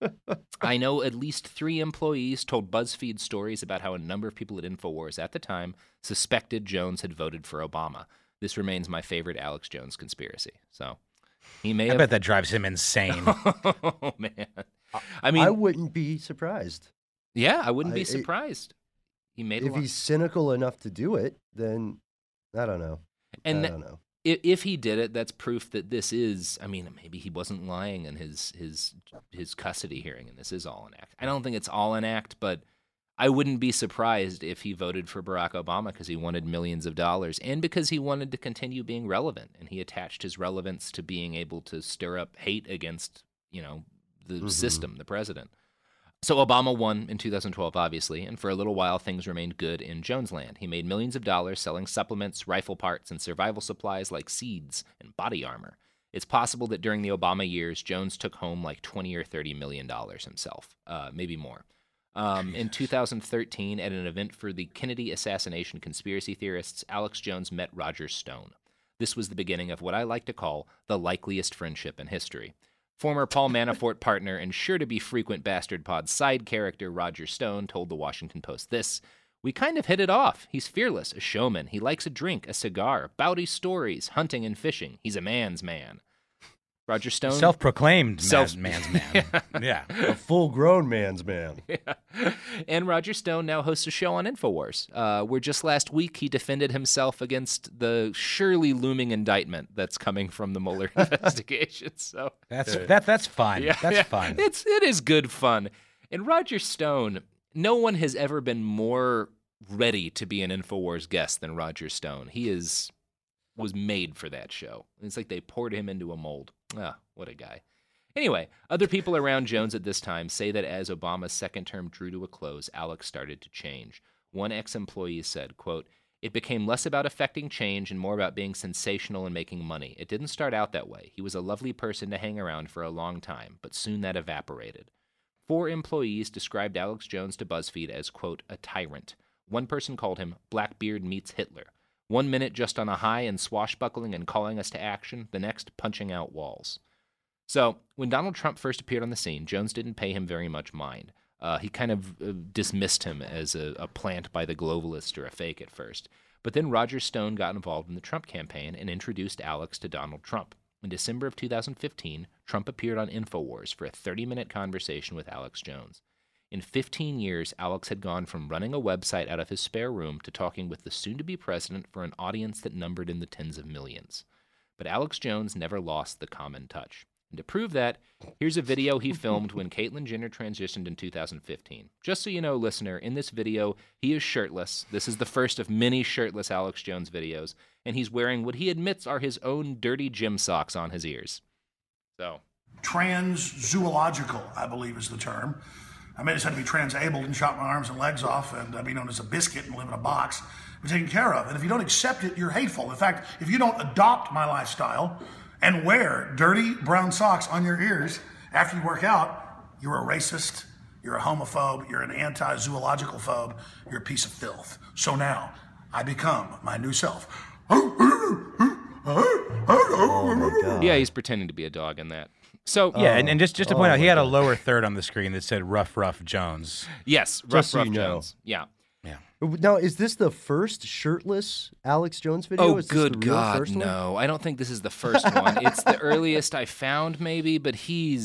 I know at least 3 employees told BuzzFeed stories about how a number of people at InfoWars at the time suspected Jones had voted for Obama. This remains my favorite Alex Jones conspiracy. So he may I bet that drives him insane. Oh, man. I mean, I wouldn't be surprised. Yeah, I wouldn't be surprised. He made if he's cynical enough to do it, then I don't know. And I don't know. If he did it, that's proof that this is, I mean, maybe he wasn't lying in his custody hearing, and this is all an act. I don't think it's all an act, but I wouldn't be surprised if he voted for Barack Obama because he wanted millions of dollars and because he wanted to continue being relevant, and he attached his relevance to being able to stir up hate against, the system, the president. So Obama won in 2012, obviously, and for a little while things remained good in Jonesland. He made millions of dollars selling supplements, rifle parts, and survival supplies like seeds and body armor. It's possible that during the Obama years, Jones took home like $20 or $30 million himself, maybe more. In 2013, at an event for the Kennedy assassination conspiracy theorists, Alex Jones met Roger Stone. This was the beginning of what I like to call the likeliest friendship in history. Former Paul Manafort partner and sure-to-be frequent Bastard Pod side character Roger Stone told the Washington Post this, we kind of hit it off. He's fearless, a showman. He likes a drink, a cigar, bouty stories, hunting and fishing. He's a man's man. Roger Stone? Self-proclaimed man's man. Yeah. A full-grown man's man. Yeah. And Roger Stone now hosts a show on InfoWars, where just last week he defended himself against the surely looming indictment that's coming from the Mueller investigation. So that's fun. Yeah, that's fun. It is good fun. And Roger Stone, no one has ever been more ready to be an InfoWars guest than Roger Stone. He was made for that show. It's like they poured him into a mold. Ah, what a guy. Anyway, other people around Jones at this time say that as Obama's second term drew to a close, Alex started to change. One ex-employee said, quote, it became less about affecting change and more about being sensational and making money. It didn't start out that way. He was a lovely person to hang around for a long time, but soon that evaporated. 4 employees described Alex Jones to BuzzFeed as, quote, a tyrant. One person called him Blackbeard meets Hitler. 1 minute just on a high and swashbuckling and calling us to action, the next punching out walls. So, when Donald Trump first appeared on the scene, Jones didn't pay him very much mind. He kind of dismissed him as a plant by the globalists or a fake at first. But then Roger Stone got involved in the Trump campaign and introduced Alex to Donald Trump. In December of 2015, Trump appeared on InfoWars for a 30-minute conversation with Alex Jones. In 15 years, Alex had gone from running a website out of his spare room to talking with the soon-to-be president for an audience that numbered in the tens of millions. But Alex Jones never lost the common touch. And to prove that, here's a video he filmed when Caitlyn Jenner transitioned in 2015. Just so you know, listener, in this video, he is shirtless. This is the first of many shirtless Alex Jones videos, and he's wearing what he admits are his own dirty gym socks on his ears. So, Trans-zoological, I believe is the term. I may just have to be trans-abled and chop my arms and legs off and be known as a biscuit and live in a box, be taken care of. And if you don't accept it, you're hateful. In fact, if you don't adopt my lifestyle and wear dirty brown socks on your ears after you work out, you're a racist, you're a homophobe, you're an anti-zoological phobe, you're a piece of filth. So now, I become my new self. Oh my God. Yeah, he's pretending to be a dog in that. So yeah, and just to point out, he had a lower third on the screen that said Rough Jones. Yes, Rough Jones. Yeah. Now, is this the first shirtless Alex Jones video? Oh, is this good the real God, first one? no. I don't think this is the first one. It's the earliest I found, maybe, but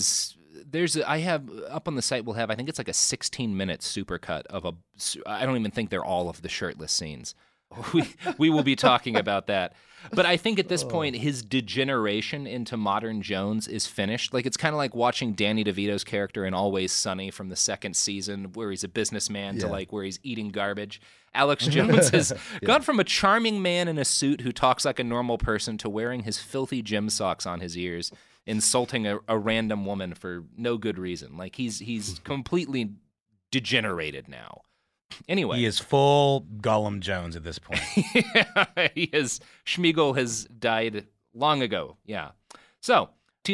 I have, up on the site, we'll have, I think it's like a 16-minute supercut of I don't even think they're all of the shirtless scenes. We will be talking about that. But I think at this point, his degeneration into modern Jones is finished. Like, it's kind of like watching Danny DeVito's character in Always Sunny from the second season, where he's a businessman to like where he's eating garbage. Alex Jones has gone from a charming man in a suit who talks like a normal person to wearing his filthy gym socks on his ears, insulting a random woman for no good reason. Like, he's completely degenerated now. Anyway, he is full Gollum Jones at this point. He is. Schmeagol has died long ago. Yeah. So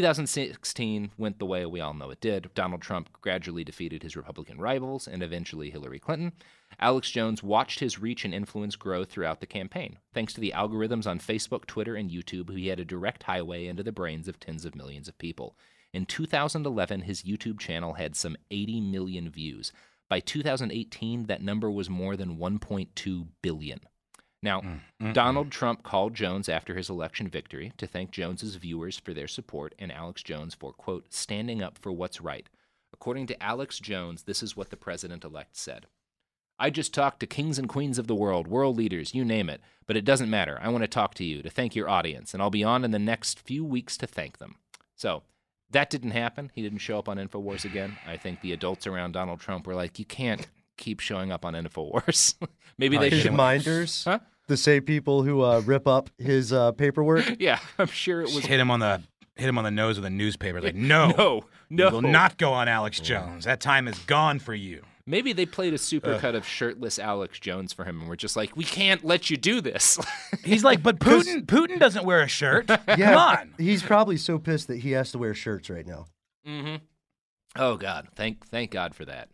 2016 went the way we all know it did. Donald Trump gradually defeated his Republican rivals and eventually Hillary Clinton. Alex Jones watched his reach and influence grow throughout the campaign. Thanks to the algorithms on Facebook, Twitter, and YouTube, he had a direct highway into the brains of tens of millions of people. In 2011, his YouTube channel had some 80 million views. By 2018, that number was more than 1.2 billion. Now, Donald Trump called Jones after his election victory to thank Jones's viewers for their support and Alex Jones for, quote, standing up for what's right. According to Alex Jones, this is what the president-elect said. I just talked to kings and queens of the world leaders, you name it, but it doesn't matter. I want to talk to you, to thank your audience, and I'll be on in the next few weeks to thank them. So, that didn't happen. He didn't show up on InfoWars again. I think the adults around Donald Trump were like, you can't keep showing up on InfoWars. Maybe they should. Reminders? Huh? The same people who rip up his paperwork? Yeah, I'm sure it was. Hit him on the nose with a newspaper. Like, no. You will not go on Alex Jones. That time is gone for you. Maybe they played a supercut of shirtless Alex Jones for him, and we're just like, we can't let you do this. He's like, but Putin doesn't wear a shirt. Come on. He's probably so pissed that he has to wear shirts right now. Mm-hmm. Oh, God. Thank God for that.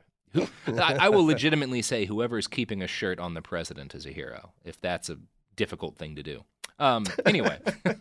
I will legitimately say whoever is keeping a shirt on the president is a hero, if that's a difficult thing to do. Anyway.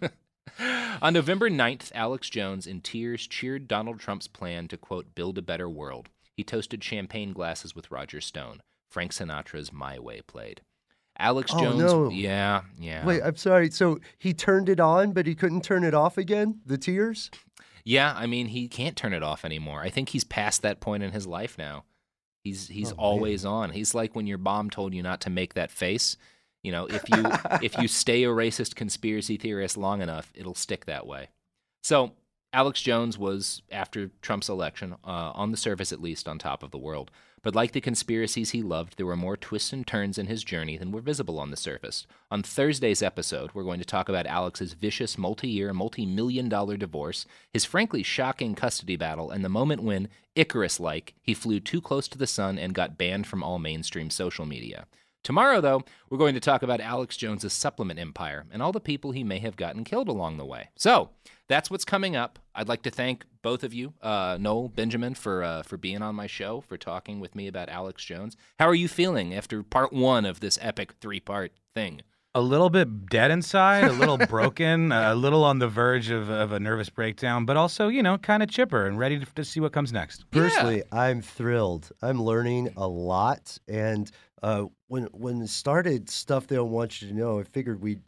On November 9th, Alex Jones, in tears, cheered Donald Trump's plan to, quote, build a better world. He toasted champagne glasses with Roger Stone. Frank Sinatra's My Way played. Alex Jones. No. Yeah. Wait, I'm sorry. So he turned it on, but he couldn't turn it off again? The tears? Yeah, I mean, he can't turn it off anymore. I think he's past that point in his life now. He's always on. He's like when your mom told you not to make that face. You know, if you stay a racist conspiracy theorist long enough, it'll stick that way. So Alex Jones was, after Trump's election, on the surface at least, on top of the world. But like the conspiracies he loved, there were more twists and turns in his journey than were visible on the surface. On Thursday's episode, we're going to talk about Alex's vicious multi-year, multi-million-dollar divorce, his frankly shocking custody battle, and the moment when, Icarus-like, he flew too close to the sun and got banned from all mainstream social media. Tomorrow, though, we're going to talk about Alex Jones's supplement empire and all the people he may have gotten killed along the way. So that's what's coming up. I'd like to thank both of you, Noel, Benjamin, for being on my show, for talking with me about Alex Jones. How are you feeling after part one of this epic 3-part thing? A little bit dead inside, a little broken, a little on the verge of a nervous breakdown, but also, you know, kind of chipper and ready to see what comes next. Personally, I'm thrilled. I'm learning a lot, and when it started Stuff They Don't Want You to Know, I figured we'd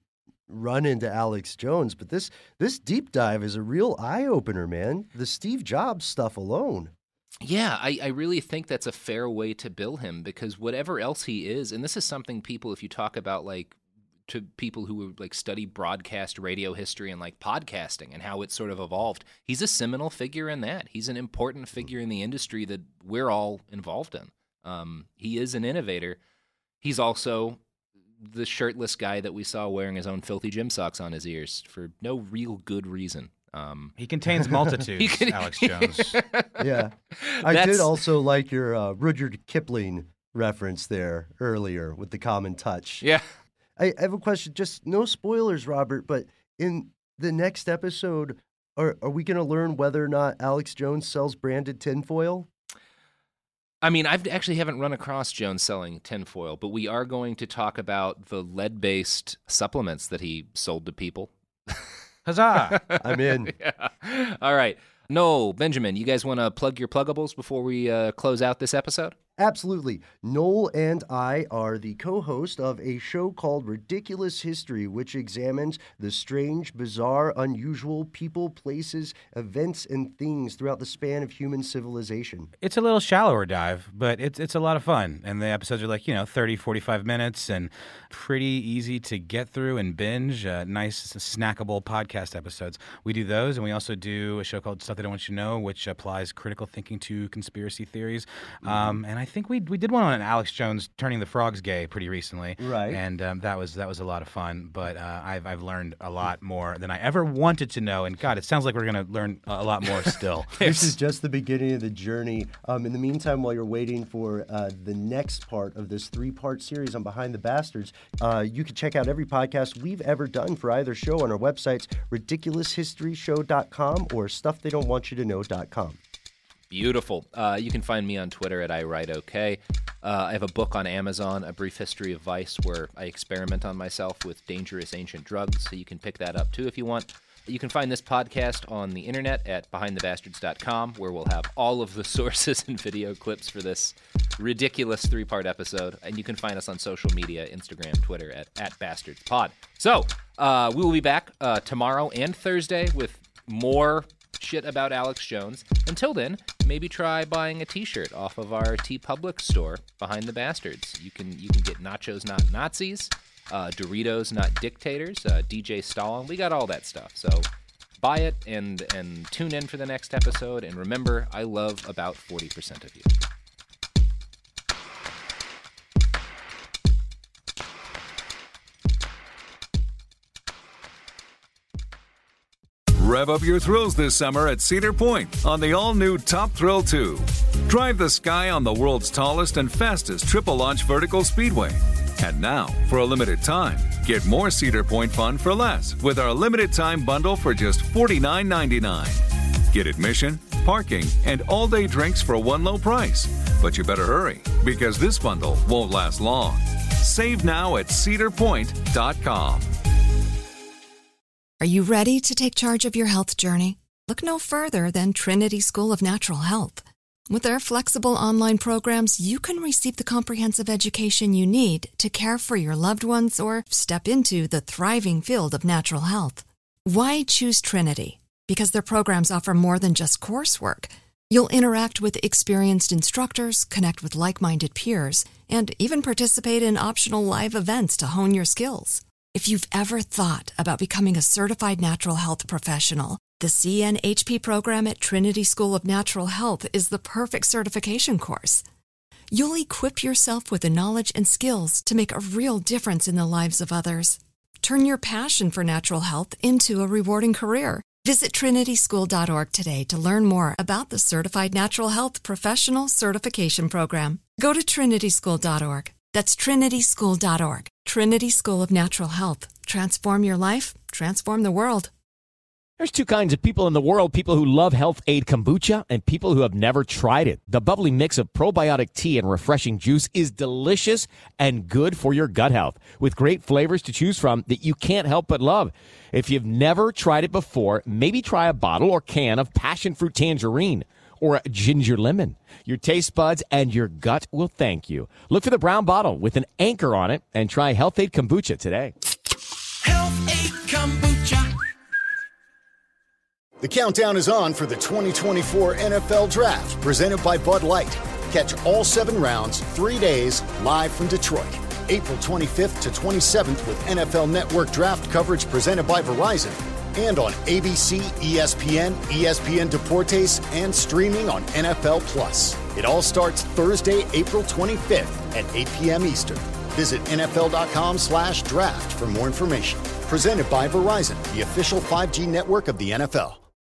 run into Alex Jones, but this deep dive is a real eye-opener, man. The Steve Jobs stuff alone. Yeah, I really think that's a fair way to bill him, because whatever else he is, and this is something people, if you talk about like to people who like study broadcast radio history and like podcasting and how it's sort of evolved, he's a seminal figure in that. He's an important figure in the industry that we're all involved in. He is an innovator. He's also the shirtless guy that we saw wearing his own filthy gym socks on his ears for no real good reason. He contains multitudes, Alex Jones. Yeah. I did also like your Rudyard Kipling reference there earlier with the common touch. Yeah. I have a question, just no spoilers, Robert, but in the next episode, are we going to learn whether or not Alex Jones sells branded tinfoil? I mean, I actually haven't run across Jones selling tinfoil, but we are going to talk about the lead-based supplements that he sold to people. Huzzah! I'm in. Yeah. All right. No, Benjamin, you guys want to plug your pluggables before we close out this episode? Absolutely. Noel and I are the co-host of a show called Ridiculous History, which examines the strange, bizarre, unusual people, places, events, and things throughout the span of human civilization. It's a little shallower dive, but it's a lot of fun. And the episodes are like, 30, 45 minutes and pretty easy to get through and binge. Nice, snackable podcast episodes. We do those, and we also do a show called Stuff They Don't Want You to Know, which applies critical thinking to conspiracy theories. And I think we did one on Alex Jones turning the frogs gay pretty recently, right? And that was a lot of fun. But I've learned a lot more than I ever wanted to know. And God, it sounds like we're going to learn a lot more still. This is just the beginning of the journey. In the meantime, while you're waiting for the next part of this 3-part series on Behind the Bastards, you can check out every podcast we've ever done for either show on our websites, ridiculoushistoryshow.com or stufftheydon'twantyoutoKnow.com. Beautiful. You can find me on Twitter at iWriteOK. I have a book on Amazon, A Brief History of Vice, where I experiment on myself with dangerous ancient drugs, so you can pick that up too if you want. You can find this podcast on the internet at BehindTheBastards.com, where we'll have all of the sources and video clips for this ridiculous 3-part episode. And you can find us on social media, Instagram, Twitter, at BastardsPod. So, we will be back tomorrow and Thursday with more shit about Alex Jones. Until then, maybe try buying a t-shirt off of our TeePublic store, Behind the Bastards. You can get Nachos Not Nazis, Doritos Not Dictators, DJ Stalin. We got all that stuff. So buy it and tune in for the next episode. And remember, I love about 40% of you. Rev up your thrills this summer at Cedar Point on the all-new Top Thrill 2. Drive the sky on the world's tallest and fastest triple-launch vertical speedway. And now, for a limited time, get more Cedar Point fun for less with our limited-time bundle for just $49.99. Get admission, parking, and all-day drinks for one low price. But you better hurry, because this bundle won't last long. Save now at cedarpoint.com. Are you ready to take charge of your health journey? Look no further than Trinity School of Natural Health. With their flexible online programs, you can receive the comprehensive education you need to care for your loved ones or step into the thriving field of natural health. Why choose Trinity? Because their programs offer more than just coursework. You'll interact with experienced instructors, connect with like-minded peers, and even participate in optional live events to hone your skills. If you've ever thought about becoming a certified natural health professional, the CNHP program at Trinity School of Natural Health is the perfect certification course. You'll equip yourself with the knowledge and skills to make a real difference in the lives of others. Turn your passion for natural health into a rewarding career. Visit trinityschool.org today to learn more about the Certified Natural Health Professional Certification Program. Go to trinityschool.org. That's trinityschool.org. Trinity School of Natural Health. Transform your life, transform the world. There's two kinds of people in the world, people who love Health Aid Kombucha and people who have never tried it. The bubbly mix of probiotic tea and refreshing juice is delicious and good for your gut health, with great flavors to choose from that you can't help but love. If you've never tried it before, maybe try a bottle or can of passion fruit tangerine or a ginger lemon. Your taste buds and your gut will thank you. Look for the brown bottle with an anchor on it and try Health Aid Kombucha today. Health Aid The countdown is on for the 2024 NFL Draft, presented by Bud Light. Catch all 7 rounds, 3 days, live from Detroit. April 25th to 27th with NFL Network draft coverage presented by Verizon. And on ABC, ESPN, ESPN Deportes, and streaming on NFL Plus. It all starts Thursday, April 25th at 8 p.m. Eastern. Visit NFL.com/draft for more information. Presented by Verizon, the official 5G network of the NFL.